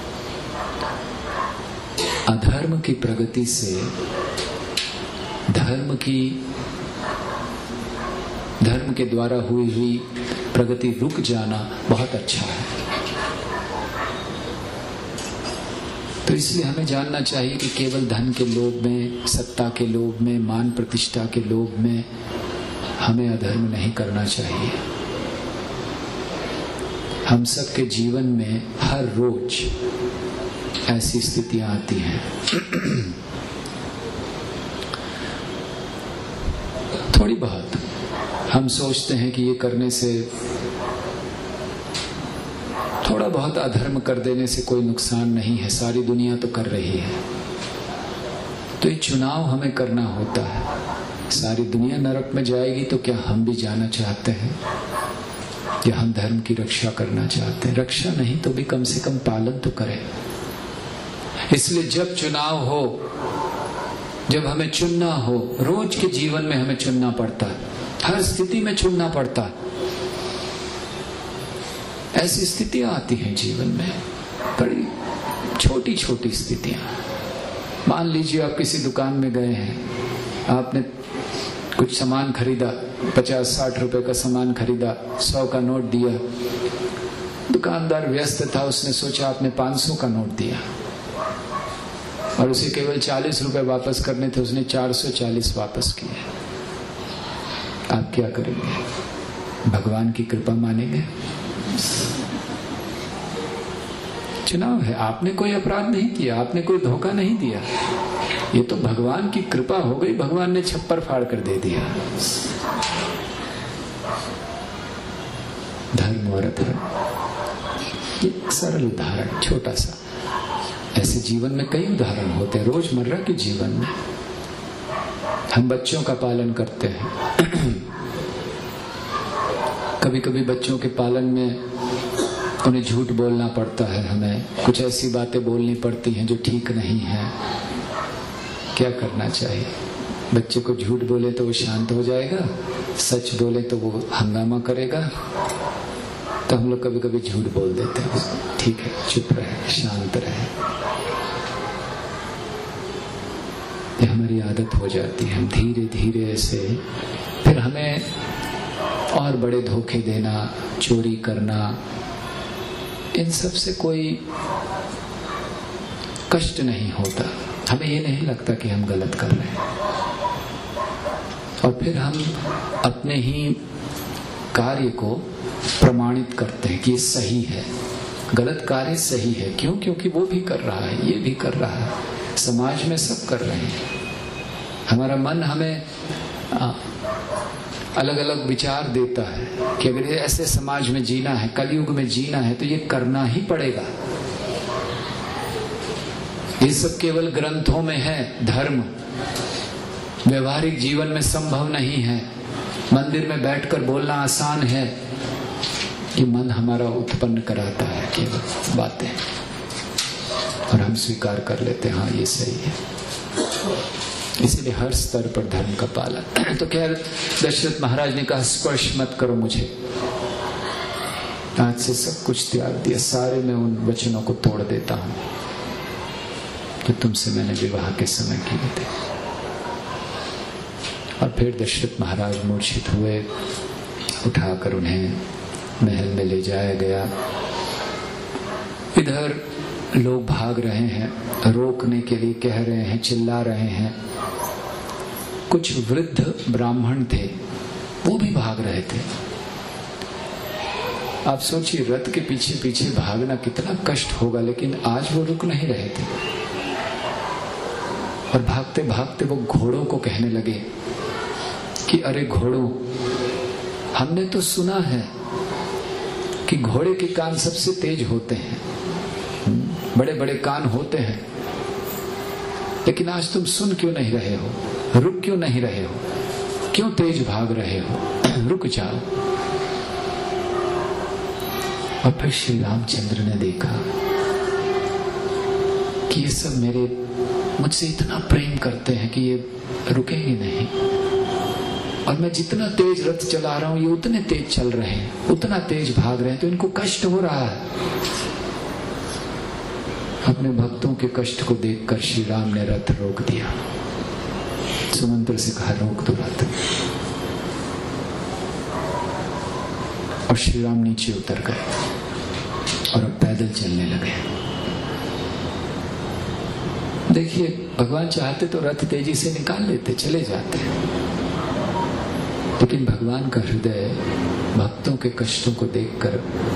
अधर्म की प्रगति से धर्म की, धर्म के द्वारा हुई हुई प्रगति रुक जाना बहुत अच्छा है। तो इसलिए हमें जानना चाहिए कि केवल धन के लोभ में, सत्ता के लोभ में, मान प्रतिष्ठा के लोभ में हमें अधर्म नहीं करना चाहिए। हम सबके जीवन में हर रोज ऐसी स्थितियां आती हैं। थोड़ी बहुत हम सोचते हैं कि ये करने से, थोड़ा बहुत अधर्म कर देने से कोई नुकसान नहीं है, सारी दुनिया तो कर रही है। तो ये चुनाव हमें करना होता है। सारी दुनिया नरक में जाएगी तो क्या हम भी जाना चाहते हैं? या हम धर्म की रक्षा करना चाहते हैं? रक्षा नहीं तो भी कम से कम पालन तो करें। इसलिए जब चुनाव हो, जब हमें चुनना हो, रोज के जीवन में हमें चुनना पड़ता है, हर स्थिति में चुनना पड़ता है। ऐसी स्थितियां आती हैं जीवन में, बड़ी छोटी छोटी स्थितियां। मान लीजिए आप किसी दुकान में गए हैं, आपने कुछ सामान खरीदा, पचास साठ रुपए का सामान खरीदा, सौ का नोट दिया। दुकानदार व्यस्त था, उसने सोचा आपने पांच सौ का नोट दिया और उसे केवल चालीस रुपए वापस करने थे, उसने चार सौ चालीस वापस किए। आप क्या करेंगे? भगवान की कृपा मानेंगे? चुनाव है, आपने कोई अपराध नहीं किया, आपने कोई धोखा नहीं दिया, ये तो भगवान की कृपा हो गई, भगवान ने छप्पर फाड़ कर दे दिया। धर्म और अधर्म, ये सरल उदाहरण, छोटा सा। ऐसे जीवन में कई उदाहरण होते हैं, रोजमर्रा के जीवन में। हम बच्चों का पालन करते हैं, कभी कभी बच्चों के पालन में उन्हें झूठ बोलना पड़ता है, हमें कुछ ऐसी बातें बोलनी पड़ती हैं जो ठीक नहीं है। क्या करना चाहिए? बच्चे को झूठ बोले तो वो शांत हो जाएगा, सच बोले तो वो हंगामा करेगा। तो हम लोग कभी कभी झूठ बोल देते हैं, ठीक है, चुप रहे, शांत रहे। ये हमारी आदत हो जाती है। हम धीरे धीरे ऐसे फिर हमें और बड़े धोखे देना, चोरी करना, इन सब से कोई कष्ट नहीं होता। हमें ये नहीं लगता कि हम गलत कर रहे हैं। और फिर हम अपने ही कार्य को प्रमाणित करते हैं कि ये सही है, गलत कार्य सही है। क्यों? क्योंकि वो भी कर रहा है, ये भी कर रहा है, समाज में सब कर रहे हैं। हमारा मन हमें अलग अलग विचार देता है कि अगर ऐसे समाज में जीना है, कलयुग में जीना है, तो ये करना ही पड़ेगा। ये सब केवल ग्रंथों में है धर्म, व्यवहारिक जीवन में संभव नहीं है। मंदिर में बैठकर बोलना आसान है कि मन हमारा उत्पन्न कराता है केवल बातें, और हम स्वीकार कर लेते हैं हाँ ये सही है। इसीलिए हर स्तर पर धर्म का पालन। तो खैर दशरथ महाराज ने कहा स्पर्श मत करो मुझे, आज से सब कुछ त्याग दिया, सारे मैं उन वचनों को तोड़ देता हूं जो तुमसे मैंने विवाह के समय किए थे। और फिर दशरथ महाराज मूर्छित हुए, उठाकर उन्हें महल में ले जाया गया। इधर लोग भाग रहे हैं, रोकने के लिए कह रहे हैं, चिल्ला रहे हैं। कुछ वृद्ध ब्राह्मण थे, वो भी भाग रहे थे। आप सोचिए रथ के पीछे पीछे भागना कितना कष्ट होगा, लेकिन आज वो रुक नहीं रहे थे। और भागते भागते वो घोड़ों को कहने लगे कि अरे घोड़ों, हमने तो सुना है कि घोड़े के कान सबसे तेज होते हैं, बड़े बड़े कान होते हैं, लेकिन आज तुम सुन क्यों नहीं रहे हो, रुक क्यों नहीं रहे हो, क्यों तेज भाग रहे हो, रुक जाओ। और फिर श्री रामचंद्र ने देखा कि ये सब मेरे मुझसे इतना प्रेम करते हैं कि ये रुकेंगे नहीं, और मैं जितना तेज रथ चला रहा हूं ये उतने तेज चल रहे हैं, उतना तेज भाग रहे हैं, तो इनको कष्ट हो रहा है। अपने भक्तों के कष्ट को देखकर श्री राम ने रथ रोक दिया, सुमंत्र से कहा रोक दो रथ। और श्री राम नीचे उतर गए और अब पैदल चलने लगे। देखिए भगवान चाहते तो रथ तेजी से निकाल लेते, चले जाते, लेकिन भगवान का हृदय भक्तों के कष्टों को देखकर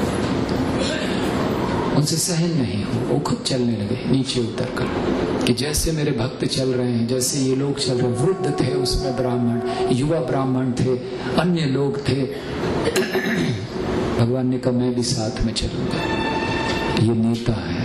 उनसे सहन नहीं हो, वो खुद चलने लगे नीचे उतरकर कि जैसे मेरे भक्त चल रहे हैं, जैसे ये लोग चल रहे हैं। वृद्ध थे उसमें, ब्राह्मण, युवा ब्राह्मण थे, अन्य लोग थे। भगवान ने कहा मैं भी साथ में चलूंगा, ये नेता है,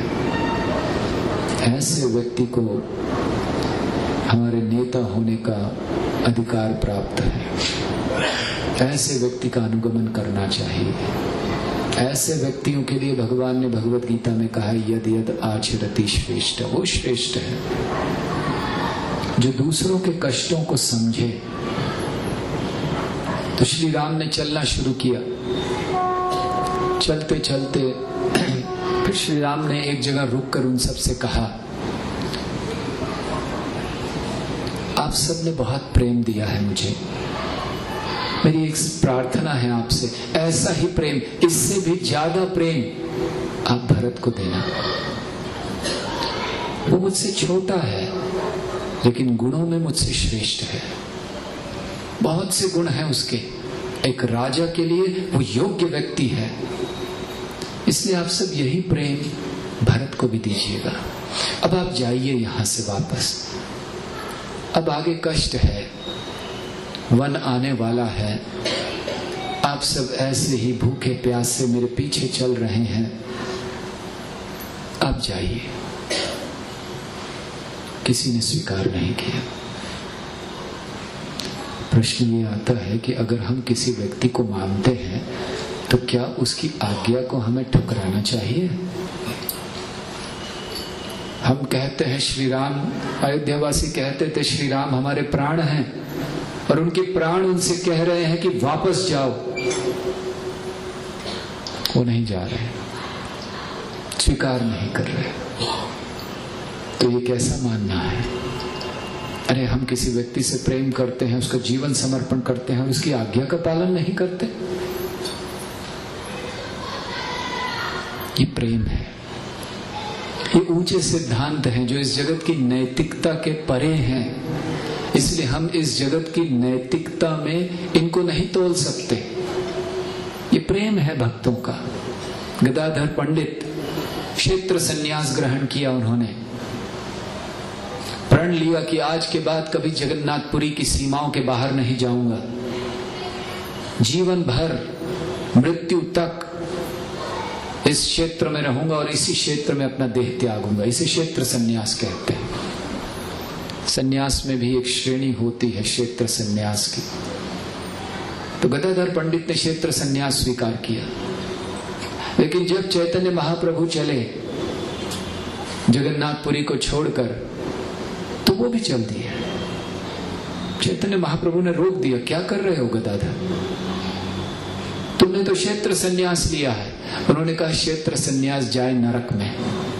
ऐसे व्यक्ति को हमारे नेता होने का अधिकार प्राप्त है, ऐसे व्यक्ति का अनुगमन करना चाहिए। ऐसे व्यक्तियों के लिए भगवान ने भगवत गीता में कहा यद यद आचरति श्रेष्ठ, वो श्रेष्ठ है जो दूसरों के कष्टों को समझे। तो श्री राम ने चलना शुरू किया। चलते चलते फिर श्री राम ने एक जगह रुककर उन सब से कहा आप सब ने बहुत प्रेम दिया है मुझे, मेरी एक प्रार्थना है आपसे, ऐसा ही प्रेम, इससे भी ज्यादा प्रेम आप भरत को देना। वो मुझसे छोटा है लेकिन गुणों में मुझसे श्रेष्ठ है, बहुत से गुण हैं उसके, एक राजा के लिए वो योग्य व्यक्ति है, इसलिए आप सब यही प्रेम भरत को भी दीजिएगा। अब आप जाइए यहां से वापस, अब आगे कष्ट है, वन आने वाला है, आप सब ऐसे ही भूखे प्यासे मेरे पीछे चल रहे हैं, आप जाइए। किसी ने स्वीकार नहीं किया। प्रश्न ये आता है कि अगर हम किसी व्यक्ति को मानते हैं तो क्या उसकी आज्ञा को हमें ठुकराना चाहिए? हम कहते हैं श्री राम, अयोध्यावासी कहते थे श्री राम हमारे प्राण हैं, और उनके प्राण उनसे कह रहे हैं कि वापस जाओ, वो नहीं जा रहे, स्वीकार नहीं कर रहे, तो ये कैसा मानना है? अरे है हम किसी व्यक्ति से प्रेम करते हैं, उसका जीवन समर्पण करते हैं, उसकी आज्ञा का पालन नहीं करते? ये प्रेम है। ये ऊंचे सिद्धांत हैं जो इस जगत की नैतिकता के परे हैं, इसलिए हम इस जगत की नैतिकता में इनको नहीं तोल सकते। ये प्रेम है भक्तों का। गदाधर पंडित क्षेत्र संन्यास ग्रहण किया, उन्होंने प्रण लिया कि आज के बाद कभी जगन्नाथपुरी की सीमाओं के बाहर नहीं जाऊंगा, जीवन भर मृत्यु तक इस क्षेत्र में रहूंगा और इसी क्षेत्र में अपना देह त्यागूंगा। इसे क्षेत्र संन्यास कहते हैं। संन्यास में भी एक श्रेणी होती है क्षेत्र संन्यास की। तो गदाधर पंडित ने क्षेत्र संन्यास स्वीकार किया, लेकिन जब चैतन्य महाप्रभु चले जगन्नाथपुरी को छोड़कर, तो वो भी चल दिए। चैतन्य महाप्रभु ने रोक दिया, क्या कर रहे हो गदाधर, तुमने तो क्षेत्र संन्यास लिया है। उन्होंने कहा क्षेत्र संन्यास जाए नरक में,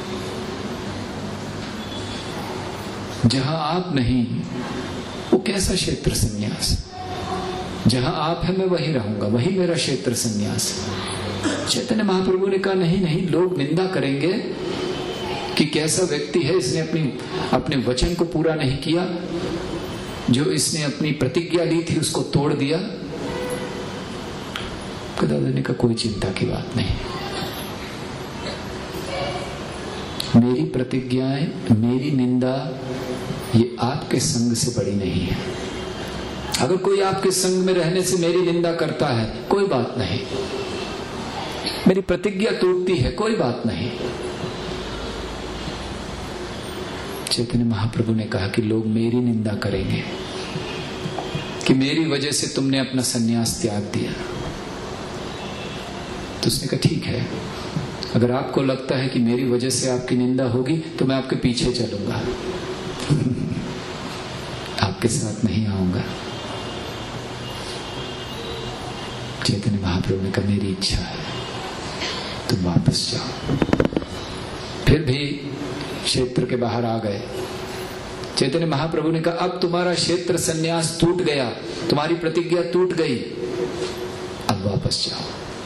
जहां आप नहीं वो कैसा क्षेत्र संन्यास, जहां आप है मैं वही रहूंगा, वही मेरा क्षेत्र संन्यास। चैतन्य महाप्रभु ने कहा नहीं नहीं, लोग निंदा करेंगे कि कैसा व्यक्ति है, इसने अपनी अपने वचन को पूरा नहीं किया, जो इसने अपनी प्रतिज्ञा ली थी उसको तोड़ दिया। गदाधर ने कहा कोई चिंता की बात नहीं, मेरी प्रतिज्ञाएं, मेरी निंदा ये आपके संग से बड़ी नहीं है। अगर कोई आपके संग में रहने से मेरी निंदा करता है, कोई बात नहीं, मेरी प्रतिज्ञा टूटती है, कोई बात नहीं। चैतन्य महाप्रभु ने कहा कि लोग मेरी निंदा करेंगे कि मेरी वजह से तुमने अपना सन्यास त्याग दिया। तो उसने कहा ठीक है, अगर आपको लगता है कि मेरी वजह से आपकी निंदा होगी तो मैं आपके पीछे चलूंगा, आपके साथ नहीं आऊंगा। चैतन्य महाप्रभु ने कहा मेरी इच्छा है, तुम वापस जाओ। फिर भी क्षेत्र के बाहर आ गए। चैतन्य महाप्रभु ने कहा अब तुम्हारा क्षेत्र संन्यास टूट गया, तुम्हारी प्रतिज्ञा टूट गई, अब वापस जाओ।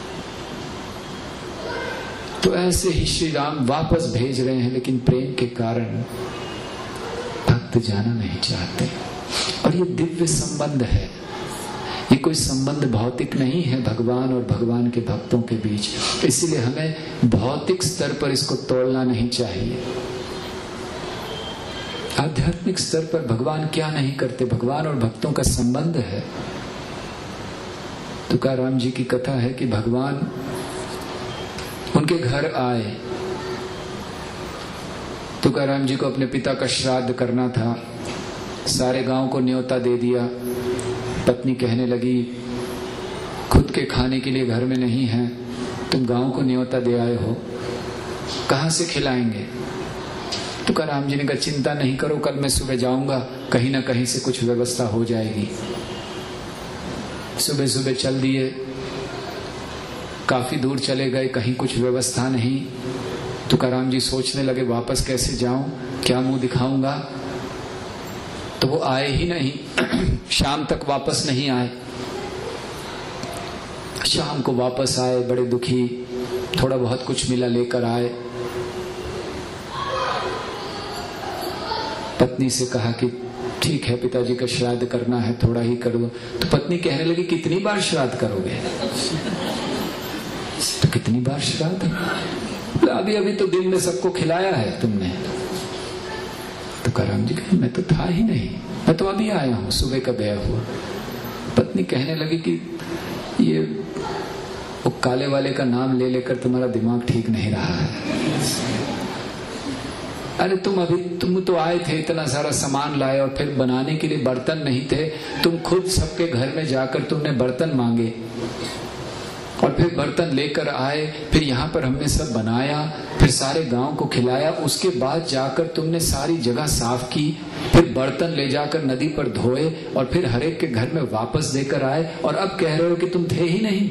तो ऐसे ही श्री राम वापस भेज रहे हैं, लेकिन प्रेम के कारण भक्त जाना नहीं चाहते। और ये दिव्य संबंध है, ये कोई संबंध भौतिक नहीं है भगवान और भगवान के भक्तों के बीच। इसलिए हमें भौतिक स्तर पर इसको तोड़ना नहीं चाहिए। आध्यात्मिक स्तर पर भगवान क्या नहीं करते, भगवान और भक्तों का संबंध है। तुकाराम जी की कथा है कि भगवान उनके घर आए। तुकाराम जी को अपने पिता का श्राद्ध करना था, सारे गांव को न्योता दे दिया। पत्नी कहने लगी खुद के खाने के लिए घर में नहीं है, तुम गांव को न्योता दे आए हो, कहां से खिलाएंगे? तुकाराम जी ने कहा चिंता नहीं करो, कल मैं सुबह जाऊंगा, कहीं ना कहीं से कुछ व्यवस्था हो जाएगी। सुबह सुबह चल दिए, काफी दूर चले गए, कहीं कुछ व्यवस्था नहीं। तुकाराम जी सोचने लगे वापस कैसे जाऊं, क्या मुंह दिखाऊंगा। तो वो आए ही नहीं, शाम तक वापस नहीं आए। शाम को वापस आए बड़े दुखी, थोड़ा बहुत कुछ मिला लेकर आए। पत्नी से कहा कि ठीक है पिताजी का श्राद्ध करना है, थोड़ा ही कर दो। तो पत्नी कहने लगी कितनी बार श्राद्ध करोगे? तो कितनी बार श्राद्ध? अभी अभी तो दिन में सबको खिलाया है तुमने। तो तुकाराम जी कहे मैं तो था ही नहीं, मैं तो अभी आया हूं, सुबह का गया हुआ। पत्नी कहने लगी कि ये वो काले वाले का नाम ले लेकर तुम्हारा दिमाग ठीक नहीं रहा है। अरे तुम अभी तुम तो आए थे, इतना सारा सामान लाए और फिर बनाने के लिए बर्तन नहीं थे, तुम खुद सबके घर में जाकर तुमने बर्तन मांगे और फिर बर्तन लेकर आए, फिर यहाँ पर हमने सब बनाया, फिर सारे गांव को खिलाया, उसके बाद जाकर तुमने सारी जगह साफ की, फिर बर्तन ले जाकर नदी पर धोए और फिर हरेक के घर में वापस देकर आए और अब कह रहे हो कि तुम थे ही नहीं।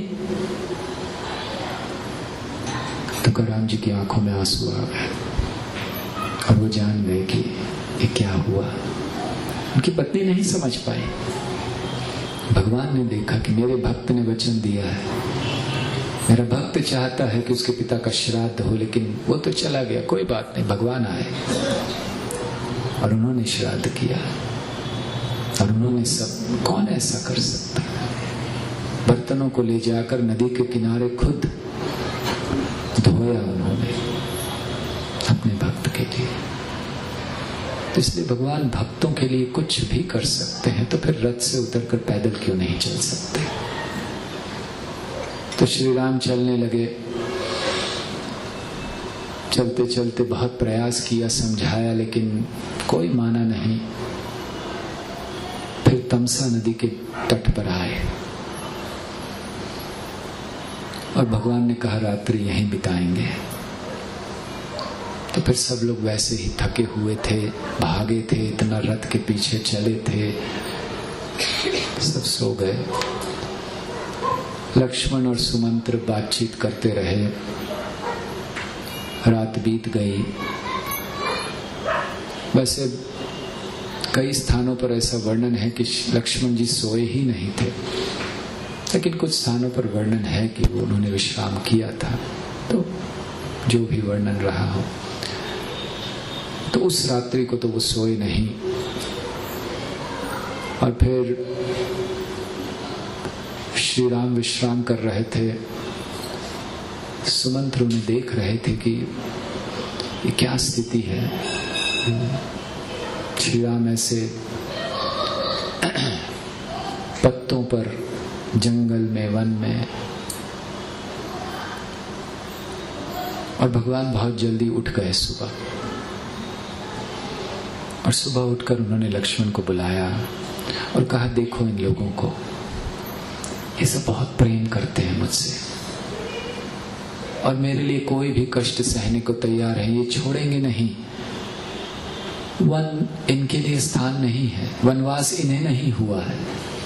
तुकाराम जी की आंखों में आंसू आ गए और वो जान गए कि ये क्या हुआ। उनकी पत्नी नहीं समझ पाई। भगवान ने देखा कि मेरे भक्त ने वचन दिया है, मेरा भक्त चाहता है कि उसके पिता का श्राद्ध हो, लेकिन वो तो चला गया, कोई बात नहीं, भगवान आए और उन्होंने श्राद्ध किया। और उन्होंने सब, कौन ऐसा कर सकता है? बर्तनों को ले जाकर नदी के किनारे खुद धोया उन्होंने अपने भक्त के लिए। तो इसलिए भगवान भक्तों के लिए कुछ भी कर सकते हैं, तो फिर रथ से उतरकर पैदल क्यों नहीं चल सकते? तो श्री राम चलने लगे। चलते चलते बहुत प्रयास किया, समझाया, लेकिन कोई माना नहीं। फिर तमसा नदी के तट पर आए और भगवान ने कहा रात्रि यहीं बिताएंगे। तो फिर सब लोग वैसे ही थके हुए थे, भागे थे, इतना रथ के पीछे चले थे, सब सो गए। लक्ष्मण और सुमंत्र बातचीत करते रहे। रात बीत गई। वैसे कई स्थानों पर ऐसा वर्णन है कि लक्ष्मण जी सोए ही नहीं थे, लेकिन कुछ स्थानों पर वर्णन है कि वो उन्होंने विश्राम किया था। तो जो भी वर्णन रहा हो, तो उस रात्रि को तो वो सोए नहीं। और फिर श्री राम विश्राम कर रहे थे। सुमंत्र उन्हें देख रहे थे कि ये क्या स्थिति है। श्री राम ऐसे पत्तों पर, जंगल में, वन में, और भगवान बहुत जल्दी उठ गए सुबह। और सुबह उठकर उन्होंने लक्ष्मण को बुलाया और कहा देखो इन लोगों को, ये सब बहुत प्रेम करते हैं मुझसे और मेरे लिए कोई भी कष्ट सहने को तैयार है, ये छोड़ेंगे नहीं। वन इनके लिए स्थान नहीं है, वनवास इन्हें नहीं हुआ है,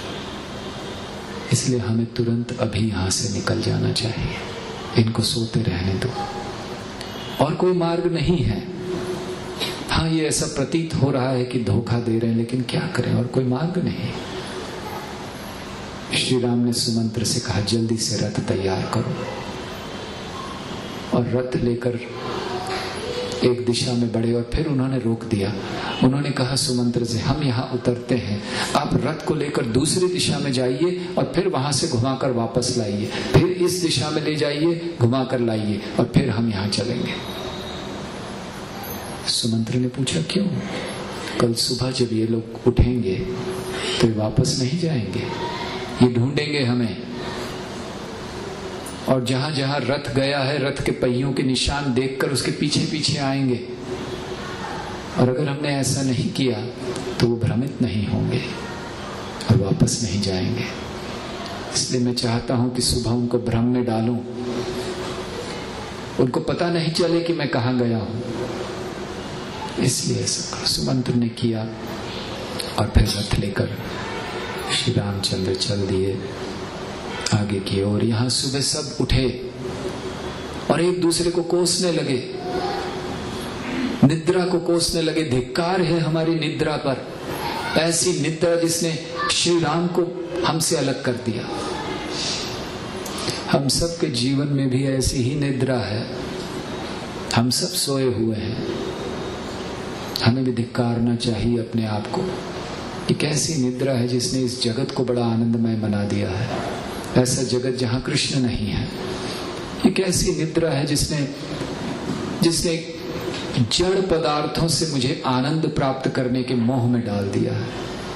इसलिए हमें तुरंत अभी यहां से निकल जाना चाहिए। इनको सोते रहने दो, और कोई मार्ग नहीं है। हाँ, ये ऐसा प्रतीत हो रहा है कि धोखा दे रहे हैं, लेकिन क्या करें, और कोई मार्ग नहीं। श्री राम ने सुमंत्र से कहा जल्दी से रथ तैयार करो, और रथ लेकर एक दिशा में बढ़े। और फिर उन्होंने रोक दिया। उन्होंने कहा सुमंत्र से, हम यहाँ उतरते हैं, आप रथ को लेकर दूसरी दिशा में जाइए और फिर वहां से घुमाकर वापस लाइए, फिर इस दिशा में ले जाइए, घुमाकर लाइए, और फिर हम यहाँ चलेंगे। सुमंत्र ने पूछा क्यों? कल सुबह जब ये लोग उठेंगे तो ये वापस नहीं जाएंगे, ये ढूंढेंगे हमें, और जहां जहां रथ गया है रथ के पहियों के निशान देखकर उसके पीछे पीछे आएंगे। और अगर हमने ऐसा नहीं किया तो वो भ्रमित नहीं होंगे और वापस नहीं जाएंगे। इसलिए मैं चाहता हूं कि सुबह उनको भ्रम में डालूं, उनको पता नहीं चले कि मैं कहां गया हूं, इसलिए ऐसा करो। सुमंत्र ने किया और फिर रथ लेकर श्री रामचंद्र चल दिए आगे की ओर। यहां सुबह सब उठे और एक दूसरे को कोसने लगे, निद्रा को कोसने लगे। धिक्कार है हमारी निद्रा पर, ऐसी निद्रा जिसने श्री राम को हमसे अलग कर दिया। हम सब के जीवन में भी ऐसी ही निद्रा है, हम सब सोए हुए हैं। हमें भी धिक्कारना चाहिए अपने आप को कि कैसी निद्रा है जिसने इस जगत को बड़ा आनंदमय बना दिया है, ऐसा जगत जहां कृष्ण नहीं है। ये कैसी निद्रा है जिसने जिसने जड़ पदार्थों से मुझे आनंद प्राप्त करने के मोह में डाल दिया है।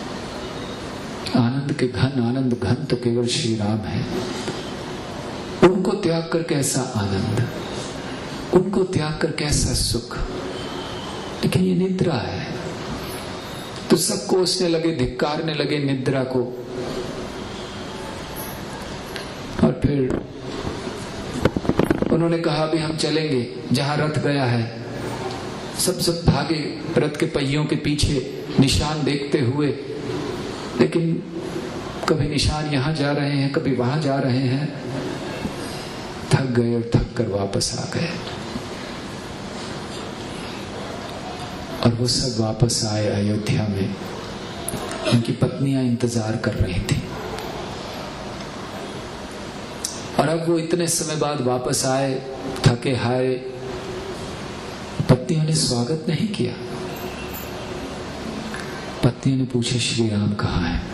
आनंद के घन आनंद घन तो केवल श्री राम है। उनको त्याग कर कैसा आनंद, उनको त्याग कर कैसा सुख। लेकिन ये निद्रा है, तो सब कोसने लगे, धिक्कारने लगे निद्रा को। और फिर उन्होंने कहा अभी हम चलेंगे जहां रथ गया है। सब सब भागे रथ के पहियों के पीछे निशान देखते हुए, लेकिन कभी निशान यहां जा रहे हैं, कभी वहां जा रहे हैं। थक गए और थक कर वापस आ गए। और वो सब वापस आए अयोध्या में। उनकी पत्नियां इंतजार कर रही थी और अब वो इतने समय बाद वापस आए, थके हारे। पत्नियों ने स्वागत नहीं किया। पत्नियों ने पूछा श्री राम कहाँ हैं?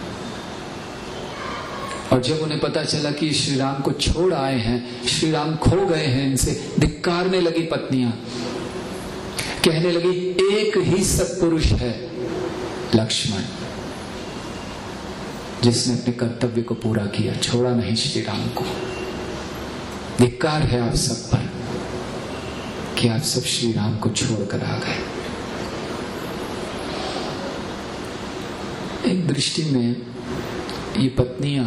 और जब उन्हें पता चला कि श्री राम को छोड़ आए हैं, श्री राम खो गए हैं, इनसे धिक्कारने लगी पत्नियां। कहने लगी एक ही सत्पुरुष है लक्ष्मण, जिसने अपने कर्तव्य को पूरा किया, छोड़ा नहीं श्री राम को। धिक्कार है आप सब पर कि आप सब श्री राम को छोड़कर आ गए। एक दृष्टि में ये पत्नियां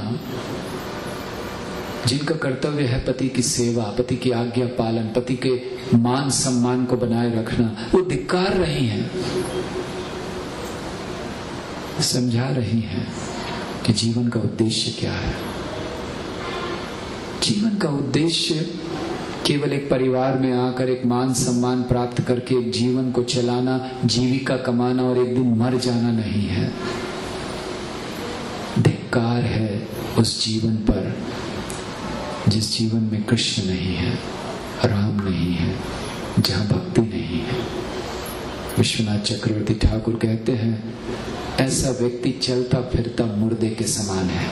जिनका कर्तव्य है पति की सेवा, पति की आज्ञा पालन, पति के मान सम्मान को बनाए रखना, वो धिक्कार रही हैं, समझा रही हैं कि जीवन का उद्देश्य क्या है। जीवन का उद्देश्य केवल एक परिवार में आकर एक मान सम्मान प्राप्त करके एक जीवन को चलाना, जीविका कमाना और एक दिन मर जाना नहीं है। धिक्कार है उस जीवन पर जिस जीवन में कृष्ण नहीं है, राम नहीं है, जहां भक्ति नहीं है। विश्वनाथ चक्रवर्ती ठाकुर कहते हैं, ऐसा व्यक्ति चलता फिरता मुर्दे के समान है,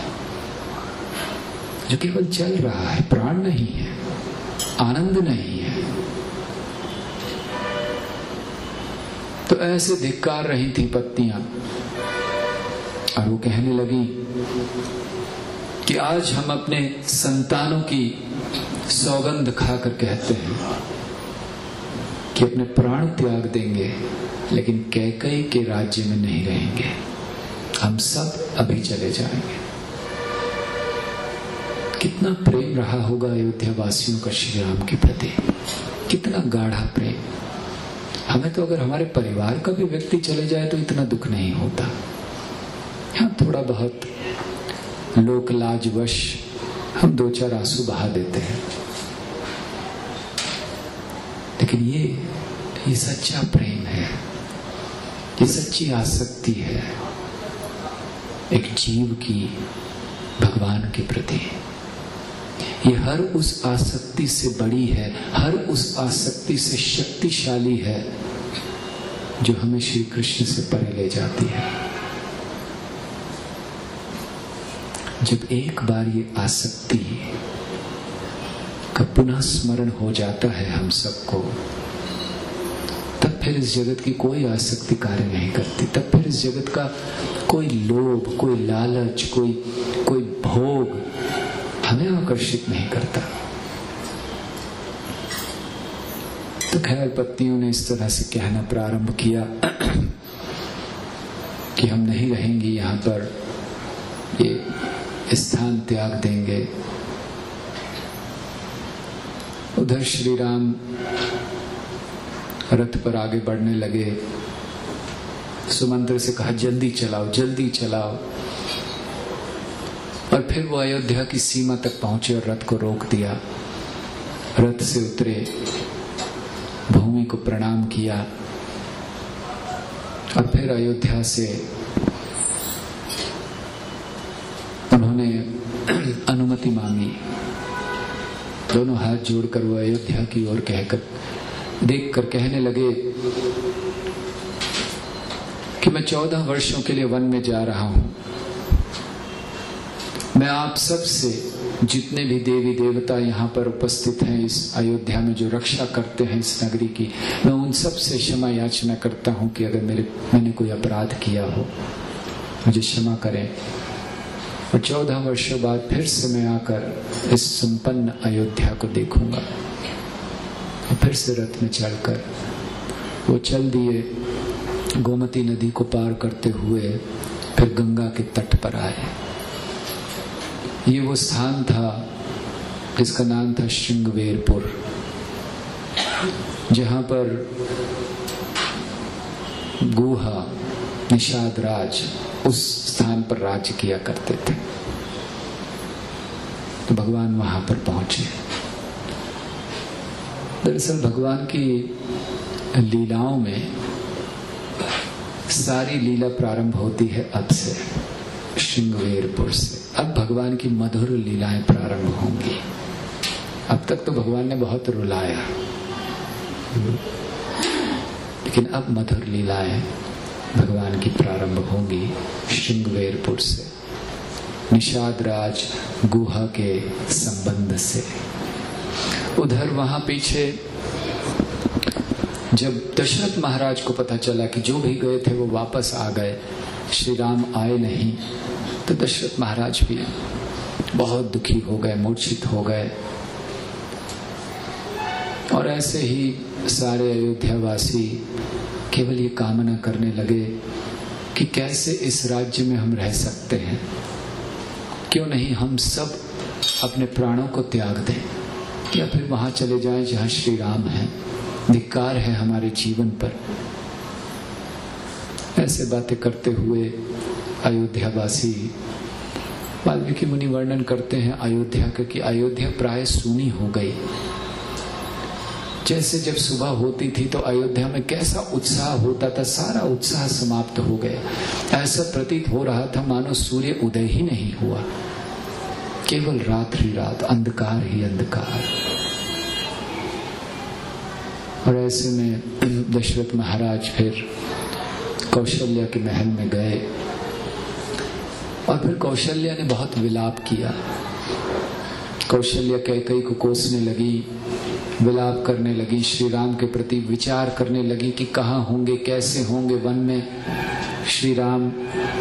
जो केवल चल रहा है, प्राण नहीं है, आनंद नहीं है। तो ऐसे धिक्कार रही थी पत्नियां और वो कहने लगी कि आज हम अपने संतानों की सौगंध खाकर कहते हैं कि अपने प्राण त्याग देंगे, लेकिन कैकेयी के राज्य में नहीं रहेंगे, हम सब अभी चले जाएंगे। कितना प्रेम रहा होगा अयोध्या वासियों का श्री राम के प्रति, कितना गाढ़ा प्रेम। हमें तो अगर हमारे परिवार का भी व्यक्ति चले जाए तो इतना दुख नहीं होता। हाँ, थोड़ा बहुत लोक लाजवश हम दो चार आंसू बहा देते हैं, लेकिन ये ये सच्चा प्रेम है, ये सच्ची आसक्ति है एक जीव की भगवान के प्रति। ये हर उस आसक्ति से बड़ी है, हर उस आसक्ति से शक्तिशाली है जो हमें श्री कृष्ण से परे ले जाती है। जब एक बार ये आसक्ति का पुनः स्मरण हो जाता है हम सबको, तब फिर इस जगत की कोई आसक्ति कार्य नहीं करती। तब फिर इस जगत का कोई लोभ, कोई लालच, कोई कोई भोग हमें आकर्षित नहीं करता। तो खैर पत्नियों ने इस तरह से कहना प्रारंभ किया कि हम नहीं रहेंगी यहाँ पर, ये स्थान त्याग देंगे। उधर श्री राम रथ पर आगे बढ़ने लगे। सुमंत्र से कहा जल्दी चलाओ, जल्दी चलाओ। और फिर वो अयोध्या की सीमा तक पहुंचे और रथ को रोक दिया। रथ से उतरे, भूमि को प्रणाम किया और फिर अयोध्या से उन्होंने अनुमति मांगी। दोनों हाथ जोड़कर वो अयोध्या की ओर कहकर देखकर कहने लगे कि मैं चौदह वर्षों के लिए वन में जा रहा हूं। मैं आप सब से, जितने भी देवी देवता यहाँ पर उपस्थित हैं इस अयोध्या में, जो रक्षा करते हैं इस नगरी की, मैं उन सब से क्षमा याचना करता हूं कि अगर मेरे मैंने कोई अपराध किया हो मुझे क्षमा करें। और चौदह वर्षों बाद फिर से मैं आकर इस संपन्न अयोध्या को देखूंगा। और फिर से रथ में चढ़कर वो चल दिए। गोमती नदी को पार करते हुए फिर गंगा के तट पर आए। ये वो स्थान था जिसका नाम था श्रृंगवेरपुर, जहां पर गुहा निषाद राज उस स्थान पर राज्य किया करते थे। तो भगवान वहां पर पहुंचे। दरअसल भगवान की लीलाओं में सारी लीला प्रारंभ होती है अब से, श्रृंगवेरपुर से। अब भगवान की मधुर लीलाएं प्रारंभ होंगी। अब तक तो भगवान ने बहुत रुलाया, लेकिन अब मधुर लीलाएं भगवान की प्रारंभ होंगी श्रृंगवेरपुर से, निषाद राज गुहा के संबंध से। उधर वहां पीछे जब दशरथ महाराज को पता चला कि जो भी गए थे वो वापस आ गए, श्री राम आए नहीं, तो दशरथ महाराज भी बहुत दुखी हो गए, मूर्छित हो गए। और ऐसे ही सारे अयोध्यावासी केवल ये कामना करने लगे कि कैसे इस राज्य में हम रह सकते हैं, क्यों नहीं हम सब अपने प्राणों को त्याग दें या फिर वहां चले जाएं जहां श्री राम है। धिक्कार है हमारे जीवन पर। ऐसे बातें करते हुए अयोध्यावासी, वाल्मीकि मुनि वर्णन करते हैं अयोध्या का कि अयोध्या प्राय सूनी हो गई। जैसे जब सुबह होती थी तो अयोध्या में कैसा उत्साह होता था, सारा उत्साह समाप्त हो गया। ऐसा प्रतीत हो रहा था मानो सूर्य उदय ही नहीं हुआ, केवल रात ही रात, अंधकार ही अंधकार। और ऐसे में दशरथ महाराज फिर कौशल्या के महल में गए और फिर कौशल्या ने बहुत विलाप किया। कौशल्या कैकेयी को कोसने लगी, विलाप करने लगी, श्री राम के प्रति विचार करने लगी कि कहाँ होंगे, कैसे होंगे वन में श्री राम।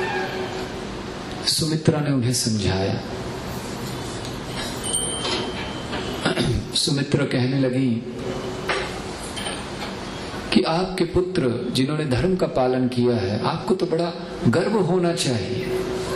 सुमित्रा ने उन्हें समझाया। सुमित्रा कहने लगी कि आपके पुत्र जिन्होंने धर्म का पालन किया है, आपको तो बड़ा गर्व होना चाहिए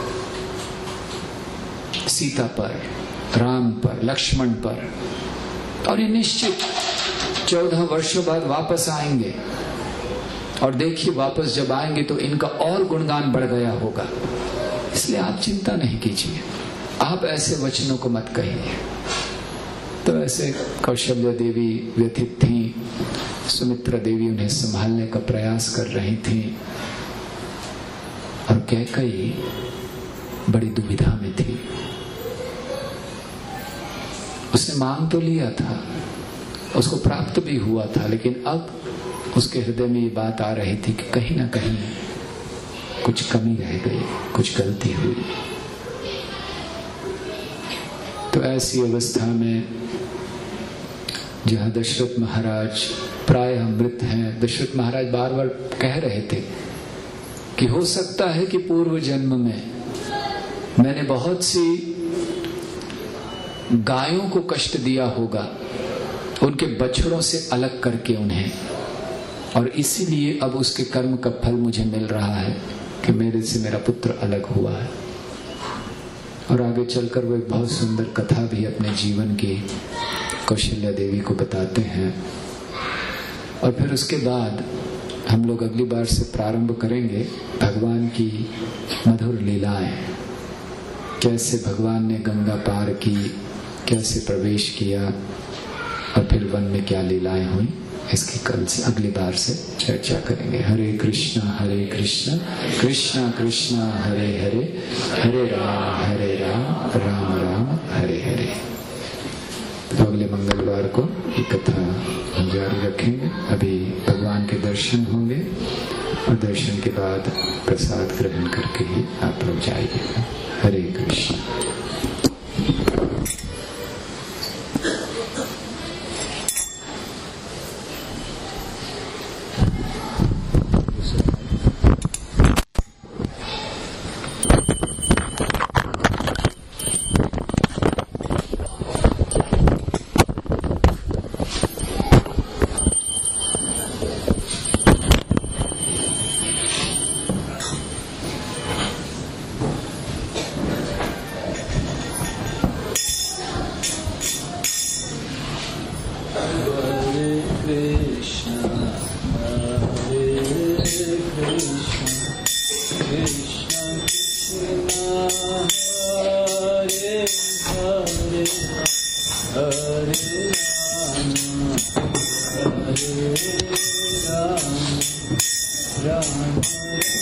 सीता पर, राम पर, लक्ष्मण पर, और ये निश्चित चौदह वर्षों बाद वापस आएंगे। और देखिए वापस जब आएंगे तो इनका और गुणगान बढ़ गया होगा, इसलिए आप चिंता नहीं कीजिए, आप ऐसे वचनों को मत कहिए। तो ऐसे कौशल्या देवी व्यथित थी, सुमित्रा देवी उन्हें संभालने का प्रयास कर रही थी, और कैकेयी बड़ी दुविधा में थी। उसने मांग तो लिया था, उसको प्राप्त भी हुआ था, लेकिन अब उसके हृदय में ये बात आ रही थी कि कहीं ना कहीं कुछ कमी रह गई, कुछ गलती हुई। तो ऐसी अवस्था में जहां दशरथ महाराज प्राय मृत हैं, दशरथ महाराज बार बार कह रहे थे कि हो सकता है कि पूर्व जन्म में मैंने बहुत सी गायों को कष्ट दिया होगा, उनके बछड़ों से अलग करके उन्हें, और इसीलिए अब उसके कर्म का फल मुझे मिल रहा है कि मेरे से मेरा पुत्र अलग हुआ है। और आगे चलकर वो एक बहुत सुंदर कथा भी अपने जीवन की कौशल्या देवी को बताते हैं। और फिर उसके बाद हम लोग अगली बार से प्रारंभ करेंगे भगवान की मधुर लीलाएं, कैसे भगवान ने गंगा पार की, कैसे प्रवेश किया, और फिर वन में क्या लीलाएं हुई, इसकी कल से अगली बार से चर्चा करेंगे। हरे कृष्णा हरे कृष्णा कृष्णा कृष्णा हरे हरे, हरे राम हरे राम राम राम हरे हरे। तो अगले मंगलवार को ये कथा हम जारी रखेंगे। अभी भगवान के दर्शन होंगे और दर्शन के बाद प्रसाद ग्रहण करके ही आप लोग जाइएगा। हरे कृष्ण। Ram राम